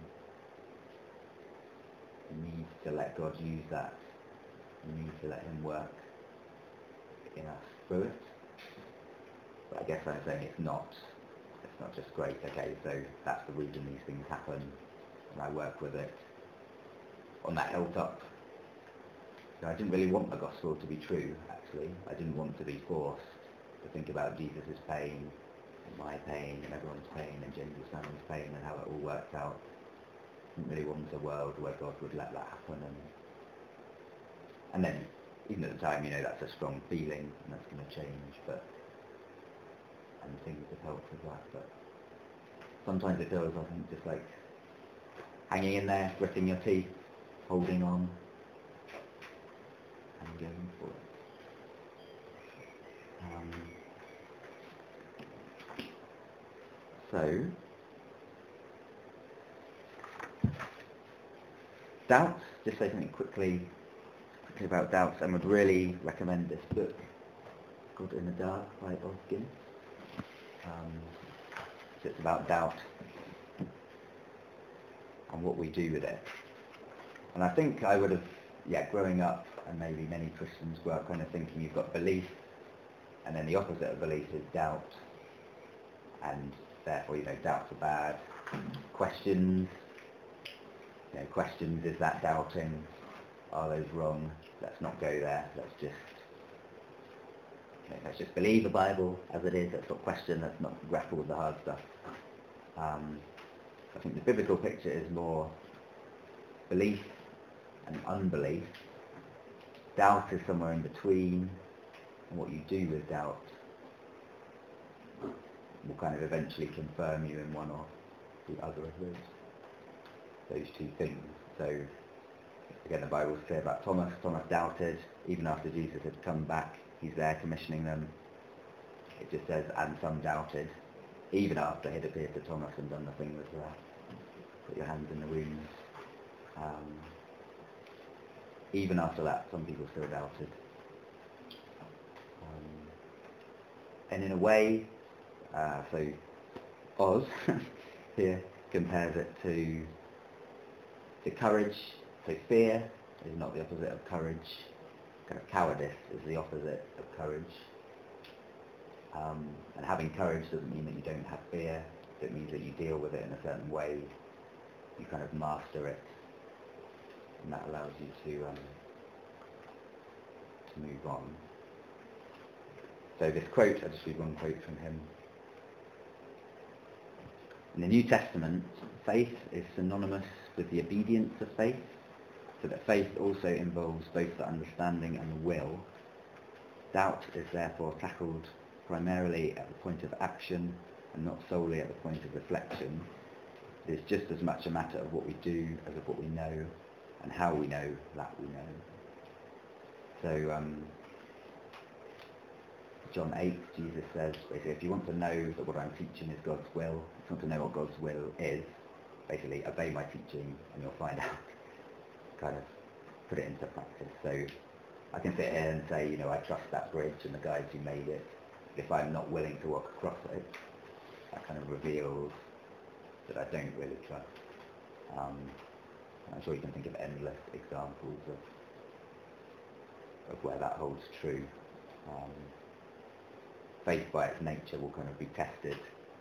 We need to let God use that. We need to let him work in us through it. But I guess I'm saying it's not just great, okay, so that's the reason these things happen, and I work with it. On that hilltop, I didn't really want the gospel to be true, actually. I didn't want to be forced to think about Jesus' pain, and my pain, and everyone's pain, and James's family's pain, and how it all worked out. I didn't really want a world where God would let that happen, and then, even at the time, that's a strong feeling, and that's going to change, and things have helped with that, but sometimes it feels, I think, just like hanging in there, gritting your teeth, holding on, and going for it. So, doubts, just say something quickly about doubts, and would really recommend this book, God in the Dark by Oskin. So it's about doubt and what we do with it. And I think I would have, growing up, and maybe many Christians grow up kind of thinking you've got belief, and then the opposite of belief is doubt, and therefore, doubts are bad. Questions, questions, is that doubting? Are those wrong? Let's not go there. Let's just let's just believe the Bible as it is, let's not question, let's not grapple with the hard stuff. I think the biblical picture is more belief and unbelief. Doubt is somewhere in between, and what you do with doubt will kind of eventually confirm you in one or the other of those two things. So again, the Bible's clear about Thomas. Thomas doubted even after Jesus had come back. He's there commissioning them. It just says, and some doubted, even after he'd appeared to Thomas and done the thing with put your hands in the wounds. Even after that, some people still doubted. And in a way, so Oz here compares it to courage. So fear is not the opposite of courage. Kind of cowardice is the opposite of courage. And having courage doesn't mean that you don't have fear. It means that you deal with it in a certain way. You kind of master it, and that allows you to move on. So this quote, I'll just read one quote from him. In the New Testament, faith is synonymous with the obedience of faith, so that faith also involves both the understanding and the will. Doubt is therefore tackled primarily at the point of action and not solely at the point of reflection. It is just as much a matter of what we do as of what we know and how we know that we know. So John 8, Jesus says, basically, if you want to know that what I'm teaching is God's will, if you want to know what God's will is, basically obey my teaching and you'll find out. Kind of put it into practice. So I can sit here and say, I trust that bridge and the guys who made it. If I'm not willing to walk across it, that kind of reveals that I don't really trust. I'm sure you can think of endless examples of where that holds true. Faith by its nature will kind of be tested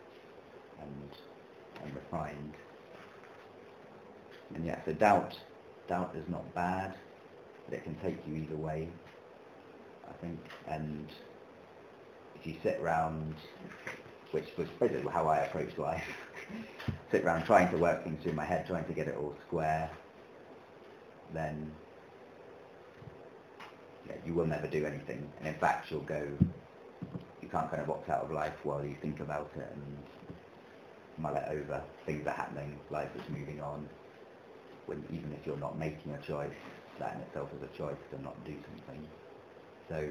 and refined. And yeah, so doubt is not bad, but it can take you either way, I think. And if you sit around, which was basically how I approached life, sit around trying to work things through my head, trying to get it all square, then you will never do anything. And in fact, you can't kind of opt out of life while you think about it and mull it over. Things are happening, life is moving on. Even if you're not making a choice, that in itself is a choice to not do something. So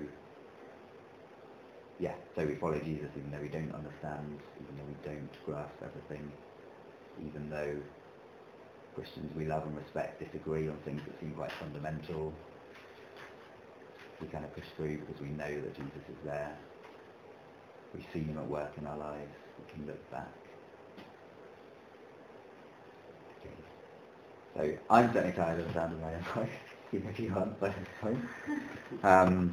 we follow Jesus even though we don't understand, even though we don't grasp everything, even though Christians we love and respect disagree on things that seem quite fundamental. We kind of push through because we know that Jesus is there. We've seen him at work in our lives. We can look back. Okay. So I'm certainly tired of the sound of my own voice, even if you aren't by this point.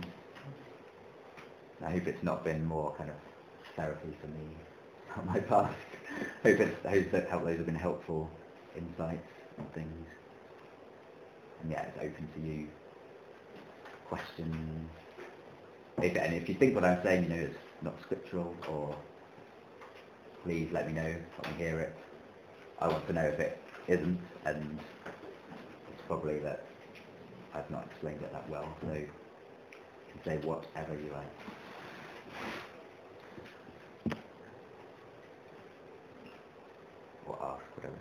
I hope it's not been more kind of therapy for me on my past. I hope those have been helpful insights and things. And it's open to you. Questions. And if you think what I'm saying, is not scriptural, or please let me know, let me hear it. I want to know if it isn't, and it's probably that I've not explained it that well, so you can say whatever you like. Or ask, whatever.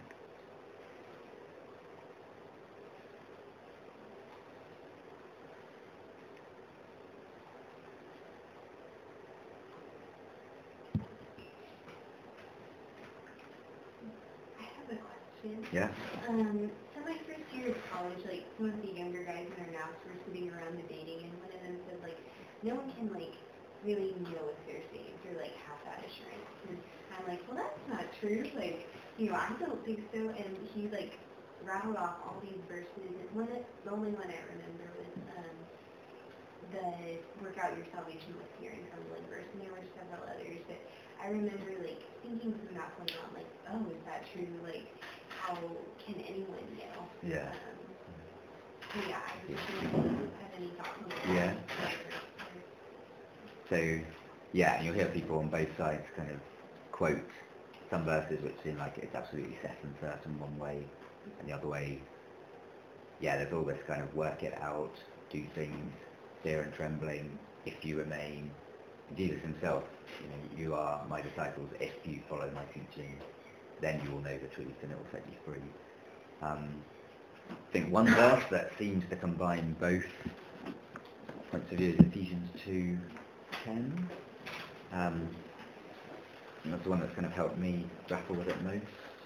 Yeah. So my first year of college, some of the younger guys in our house were sitting around debating, and one of them said, no one can, really know if they're saved, or, have that assurance. And I'm like, well, that's not true. I don't think so. And he, rattled off all these verses. And the only one I remember was the work out your salvation with fear and trembling verse, and there were several others. But I remember, thinking from that point on, oh, is that true? How can anyone know? Yeah. I just didn't have any thoughts on that. Yeah. So, yeah, and you'll hear people on both sides kind of quote some verses which seem like it's absolutely set and certain one way, and the other way, yeah, there's all this kind of work it out, do things, fear and trembling, if you remain. Jesus himself, you are my disciples if you follow my teaching, then you will know the truth and it will set you free. I think one verse that seems to combine both points of view is Ephesians 2:10. And that's the one that's kind of helped me grapple with it most.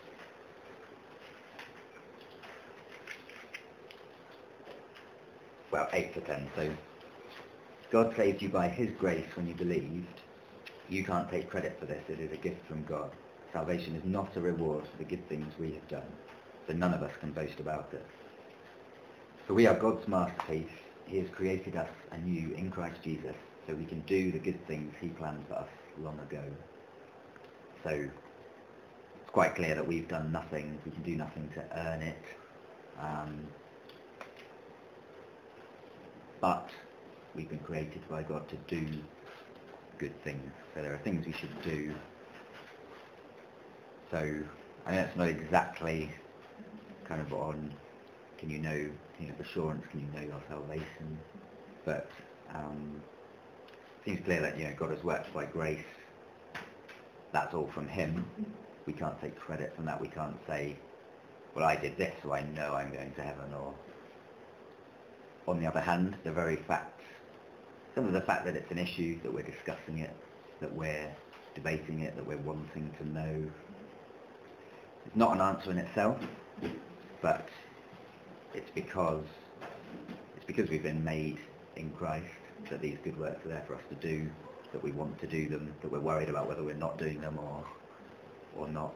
Well, 8 to 10. So, God saved you by his grace when you believed. You can't take credit for this. It is a gift from God. Salvation is not a reward for the good things we have done. So none of us can boast about it. For we are God's masterpiece. He has created us anew in Christ Jesus so we can do the good things he planned for us long ago. So it's quite clear that we've done nothing. We can do nothing to earn it. But we've been created by God to do good things. So there are things we should do. So I know it's not exactly kind of on can you know assurance, can you know your salvation, but it seems clear that God has worked by grace. That's all from him. We can't take credit from that. We can't say, well, I did this, so I know I'm going to heaven. Or on the other hand, the very fact, some of the fact that it's an issue, that we're discussing it, that we're debating it, that we're wanting to know, it's not an answer in itself, but it's because we've been made in Christ, that these good works are there for us to do, that we want to do them, that we're worried about whether we're not doing them or not.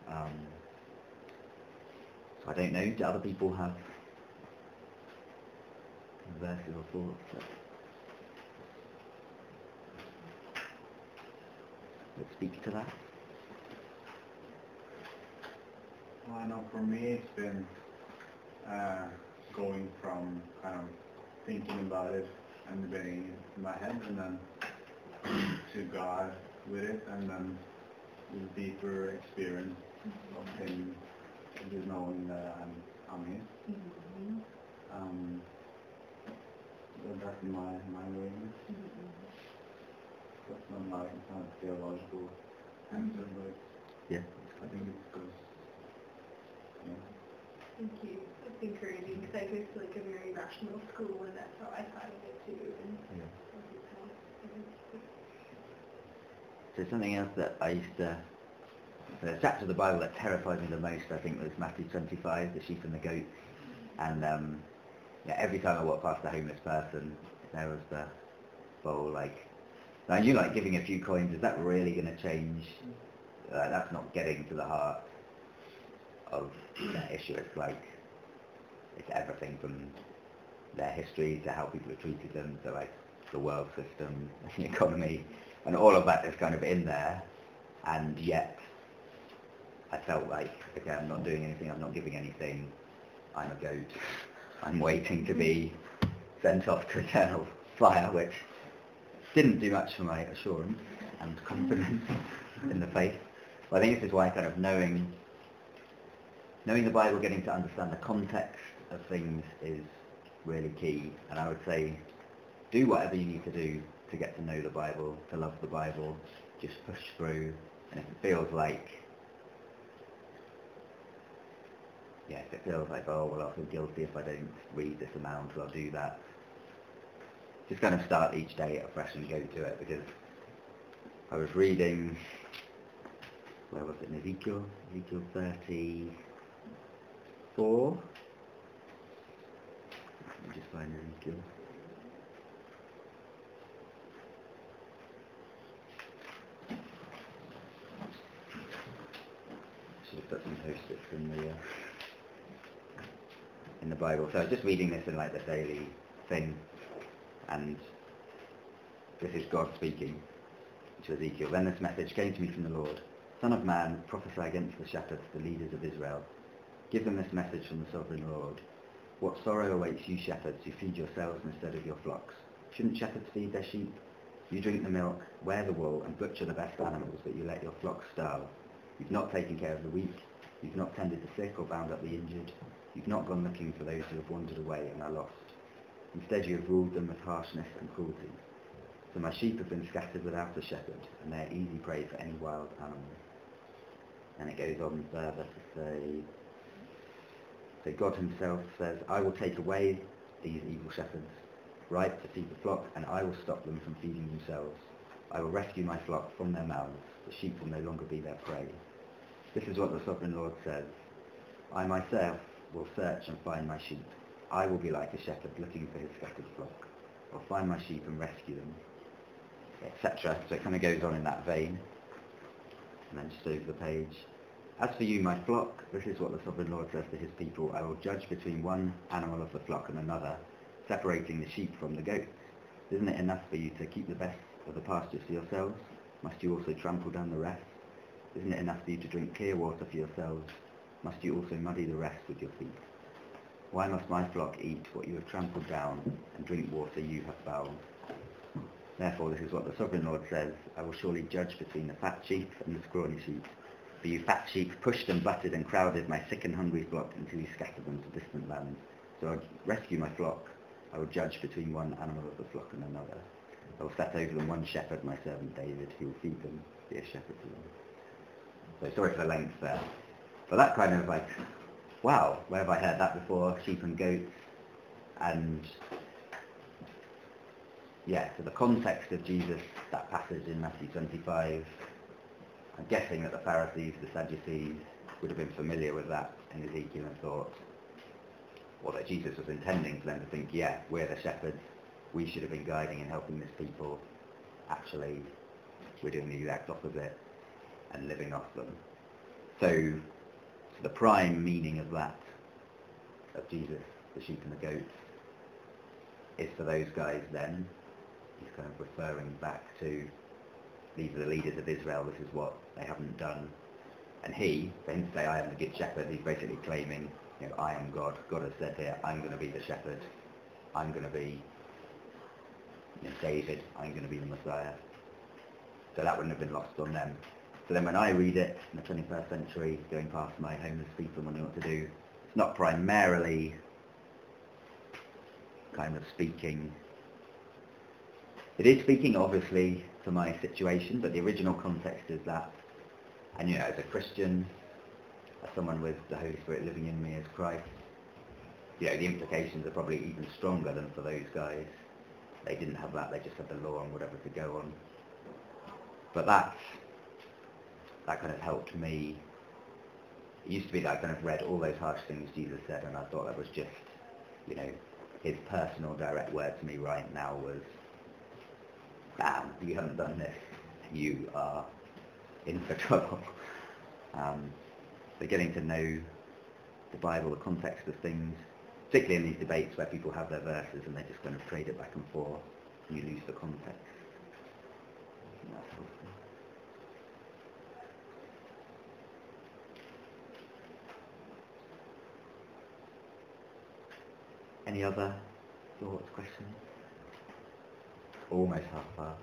So I don't know, do other people have verses or thoughts that speak to that? Well, I know for me it's been going from kind of thinking about it and debating it in my head, and then to God with it, and then this deeper experience of him, just knowing that I'm his. That's my way. That's not it's not a theological answer, but Yeah. I think it's because, Thank you. It's encouraging because I go to like a very rational school and that's how I thought of it too. And So something else that I used to, the chapter of the Bible that terrified me the most, I think, was Matthew 25, the sheep and the goat. And every time I walked past a homeless person, there was the bowl, now you giving a few coins, is that really going to change? That's not getting to the heart of that issue. It's everything from their history to how people have treated them, to the world system, the economy, and all of that is kind of in there. And yet I felt okay, I'm not doing anything, I'm not giving anything, I'm a goat, I'm waiting to be sent off to eternal fire, which didn't do much for my assurance and confidence in the faith. But I think this is why kind of knowing the Bible, getting to understand the context of things is really key. And I would say do whatever you need to do to get to know the Bible, to love the Bible, just push through. And if it feels like, oh, well, I'll feel guilty if I don't read this amount, so I'll do that. Just kind of start each day afresh and go to it, because I was reading, where was it, in Ezekiel 34. Let me just find Ezekiel. Should have put some post-its in the Bible. So I was just reading this in the daily thing, and this is God speaking to Ezekiel. Then this message came to me from the Lord. Son of man, prophesy against the shepherds, the leaders of Israel. Give them this message from the sovereign Lord. What sorrow awaits you shepherds who feed yourselves instead of your flocks? Shouldn't shepherds feed their sheep? You drink the milk, wear the wool, and butcher the best animals, but you let your flock starve. You've not taken care of the weak. You've not tended the sick or bound up the injured. You've not gone looking for those who have wandered away and are lost. Instead, you have ruled them with harshness and cruelty. So my sheep have been scattered without a shepherd, and they are easy prey for any wild animal. And it goes on further to say, so God himself says, I will take away these evil shepherds, right to feed the flock, and I will stop them from feeding themselves. I will rescue my flock from their mouths. The sheep will no longer be their prey. This is what the Sovereign Lord says. I myself will search and find my sheep. I will be like a shepherd looking for his scattered flock. I'll find my sheep and rescue them, etc. So it kind of goes on in that vein. And then just over the page. As for you, my flock, this is what the Sovereign Lord says to his people. I will judge between one animal of the flock and another, separating the sheep from the goats. Isn't it enough for you to keep the best of the pastures for yourselves? Must you also trample down the rest? Isn't it enough for you to drink clear water for yourselves? Must you also muddy the rest with your feet? Why must my flock eat what you have trampled down and drink water you have fouled? Therefore, this is what the Sovereign Lord says. I will surely judge between the fat sheep and the scrawny sheep. For you fat sheep pushed and butted and crowded my sick and hungry flock until you scattered them to distant lands. So I will rescue my flock. I will judge between one animal of the flock and another. I will set over them one shepherd, my servant David, who will feed them, be a shepherd to them. So sorry for the length there. But that kind of like, wow, where have I heard that before? Sheep and goats. And yeah, so the context of Jesus, that passage in Matthew 25, I'm guessing that the Pharisees, the Sadducees, would have been familiar with that in Ezekiel and thought, or that Jesus was intending for them to think, yeah, we're the shepherds, we should have been guiding and helping this people. Actually, we're doing the exact opposite and living off them. So the prime meaning of that, of Jesus, the sheep and the goats, is for those guys then. He's kind of referring back to, these are the leaders of Israel, this is what they haven't done. And he, for him to say, I am the good shepherd, he's basically claiming, you know, I am God. God has said here, I'm going to be the shepherd. I'm going to be, you know, David. I'm going to be the Messiah. So that wouldn't have been lost on them. So then when I read it in the 21st century, going past my homeless people and wondering what to do, it's not primarily kind of speaking. It is speaking, obviously, to my situation, but the original context is that, and you know, as a Christian, as someone with the Holy Spirit living in me as Christ, you know, the implications are probably even stronger than for those guys. They didn't have that, they just had the law and whatever to go on. But that kind of helped me. It used to be that I kind of read all those harsh things Jesus said, and I thought that was just, you know, his personal direct word to me right now was, bam, you haven't done this, you are in for trouble. So getting to know the Bible, the context of things, particularly in these debates where people have their verses and they just kind of trade it back and forth, and you lose the context. I think that's helpful. Any other thoughts, questions? Almost half past.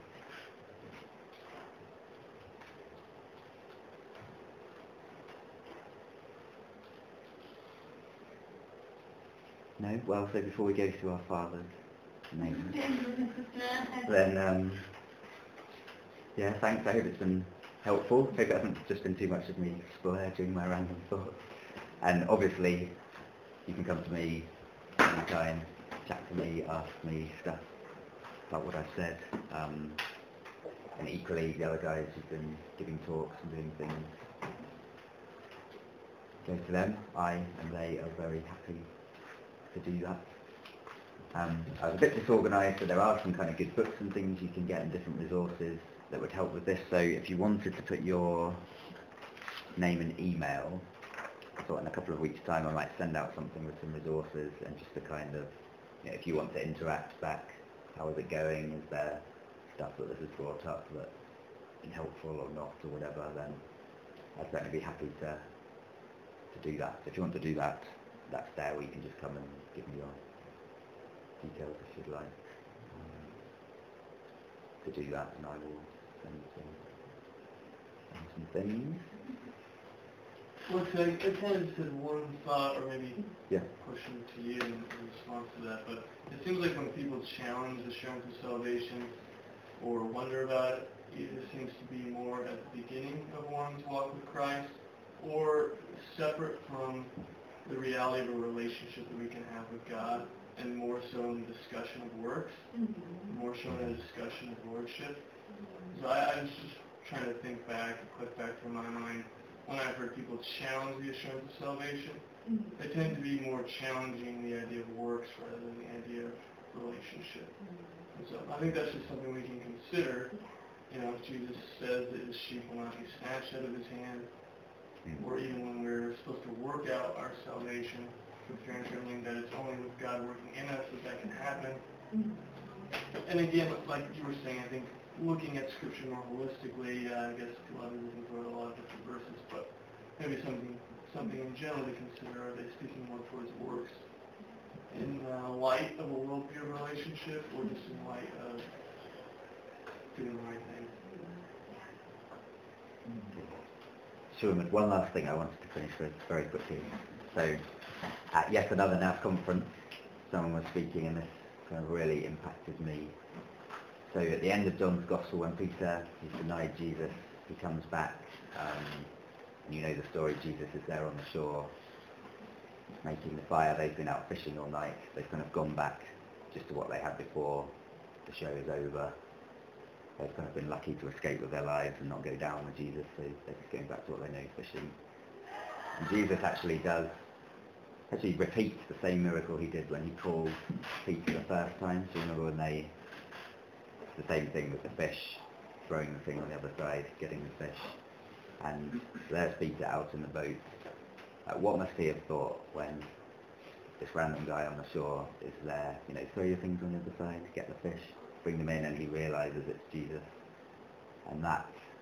No? Well, so before we go to our Father's name, then, yeah, thanks. I hope it's been helpful. I hope it hasn't just been too much of me splurging my random thoughts. And obviously, you can come to me anytime, chat to me, ask me stuff about what I've said. And equally, the other guys who've been giving talks and doing things, go to them. I and they are very happy to do that. I was a bit disorganised, so there are some kind of good books and things you can get and different resources that would help with this. So if you wanted to put your name and email, I thought in a couple of weeks' time I might send out something with some resources and just to kind of, you know, if you want to interact back, how is it going? Is there stuff that this has brought up that's been helpful or not or whatever, then I'd certainly be happy to do that. So if you want to do that, that's there where you can just come and give me your details if you'd like. to do that, and I will send some things. Well, so I kind of just had one thought, or maybe Yeah. question to you in response to that, but it seems like when people challenge assurance of salvation or wonder about it, either seems to be more at the beginning of one's walk with Christ or separate from the reality of a relationship that we can have with God, and more so in the discussion of works, more so in the discussion of lordship. So I was just trying to think back, click back through my mind, when I've heard people challenge the assurance of salvation, they tend to be more challenging the idea of works rather than the idea of relationship. And so I think that's just something we can consider. You know, if Jesus says that his sheep will not be snatched out of his hand, or even when we're supposed to work out our salvation with fear and trembling, that it's only with God working in us that can happen. And again, like you were saying, I think looking at Scripture more holistically, I guess a lot of people can throw a lot of different verses, but maybe something in general to consider. Are they speaking more towards works in light of a worldview relationship, or just in light of doing the right thing? Sure, but one last thing I wanted to finish with very quickly. So, at yet another NAF conference, someone was speaking, and this kind of really impacted me. So at the end of John's Gospel, when Peter has denied Jesus, he comes back, and you know the story, Jesus is there on the shore, making the fire. They've been out fishing all night. They've kind of gone back just to what they had before the show is over. They've kind of been lucky to escape with their lives and not go down with Jesus, so they're just going back to what they know, fishing. And Jesus actually repeats the same miracle he did when he called Peter the first time. So you remember when it's the same thing with the fish, throwing the thing on the other side, getting the fish. And there's Peter out in the boat. What must he have thought when this random guy on the shore is there, you know, throw your things on the other side, get the fish, bring them in, and he realises it's Jesus. And that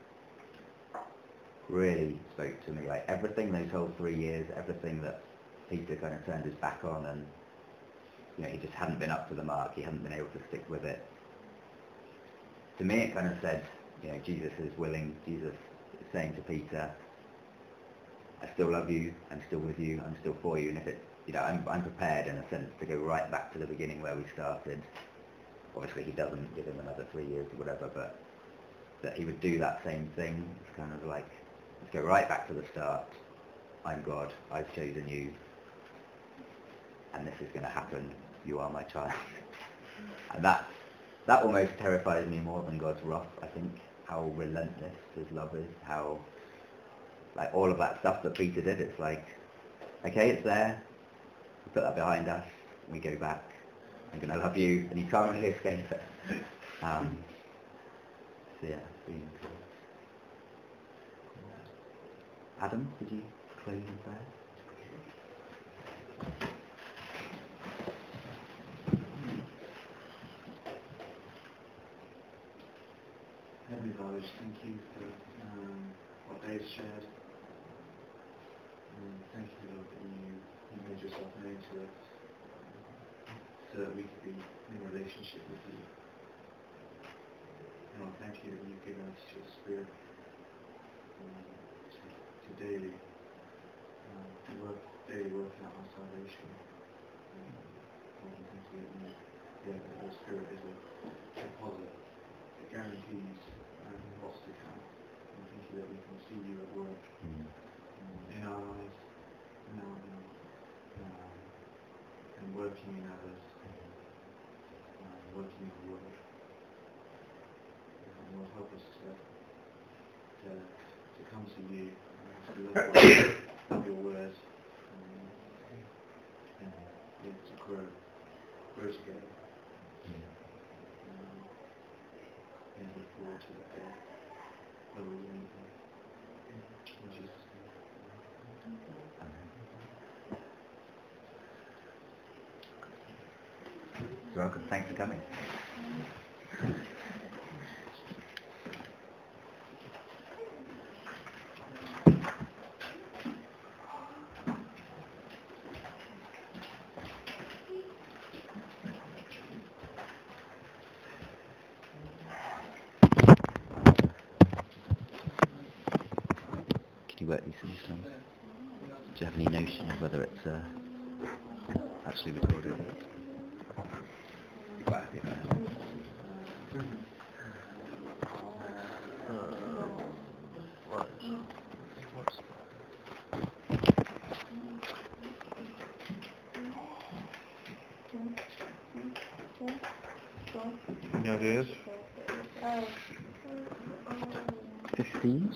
really spoke to me. Like everything those whole 3 years, everything that Peter kind of turned his back on, and you know, he just hadn't been up to the mark, he hadn't been able to stick with it. To me it kind of said, you know, Jesus is willing, Jesus is saying to Peter, I still love you, I'm still with you, I'm still for you, and if it, you know, I'm prepared in a sense to go right back to the beginning where we started. Obviously he doesn't give him another 3 years or whatever, but that he would do that same thing. It's kind of like, let's go right back to the start. I'm God, I've chosen you, and this is going to happen. You are my child. And that almost terrifies me more than God's wrath, I think, how relentless his love is, how, like, all of that stuff that Peter did, it's like, okay, it's there, we put that behind us, we go back, I'm going to love you, and you can't really escape it. So yeah, being cool. Adam, did you close in prayer? Heavenly Father, thank you for what Dave shared. Thank you, Lord, that you made yourself known to us so that we could be in a relationship with you. And Lord, thank you that you've given us your Spirit to daily work out our salvation. Lord, thank you that your Spirit is a deposit that guarantees what's to come. And thank you that we can see you at work in our lives, and working in others, working in the world. And Lord, help us to come to you, to love your words, and to grow together. And look forward to that day where we will meet you. In Jesus' name. You're welcome. Thanks for coming. Do you have any notion of whether it's actually recorded? Quite happy about it. Any ideas? 15?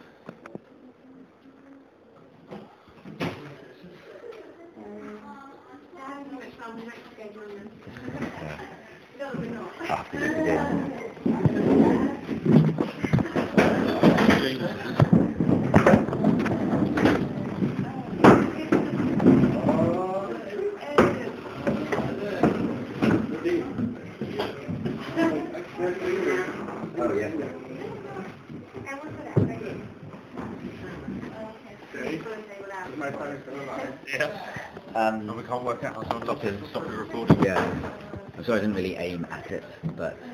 After you begin. Oh, yeah. Yeah. We can't work out how to stop the recording. Yeah. I'm sorry I didn't really aim at it, but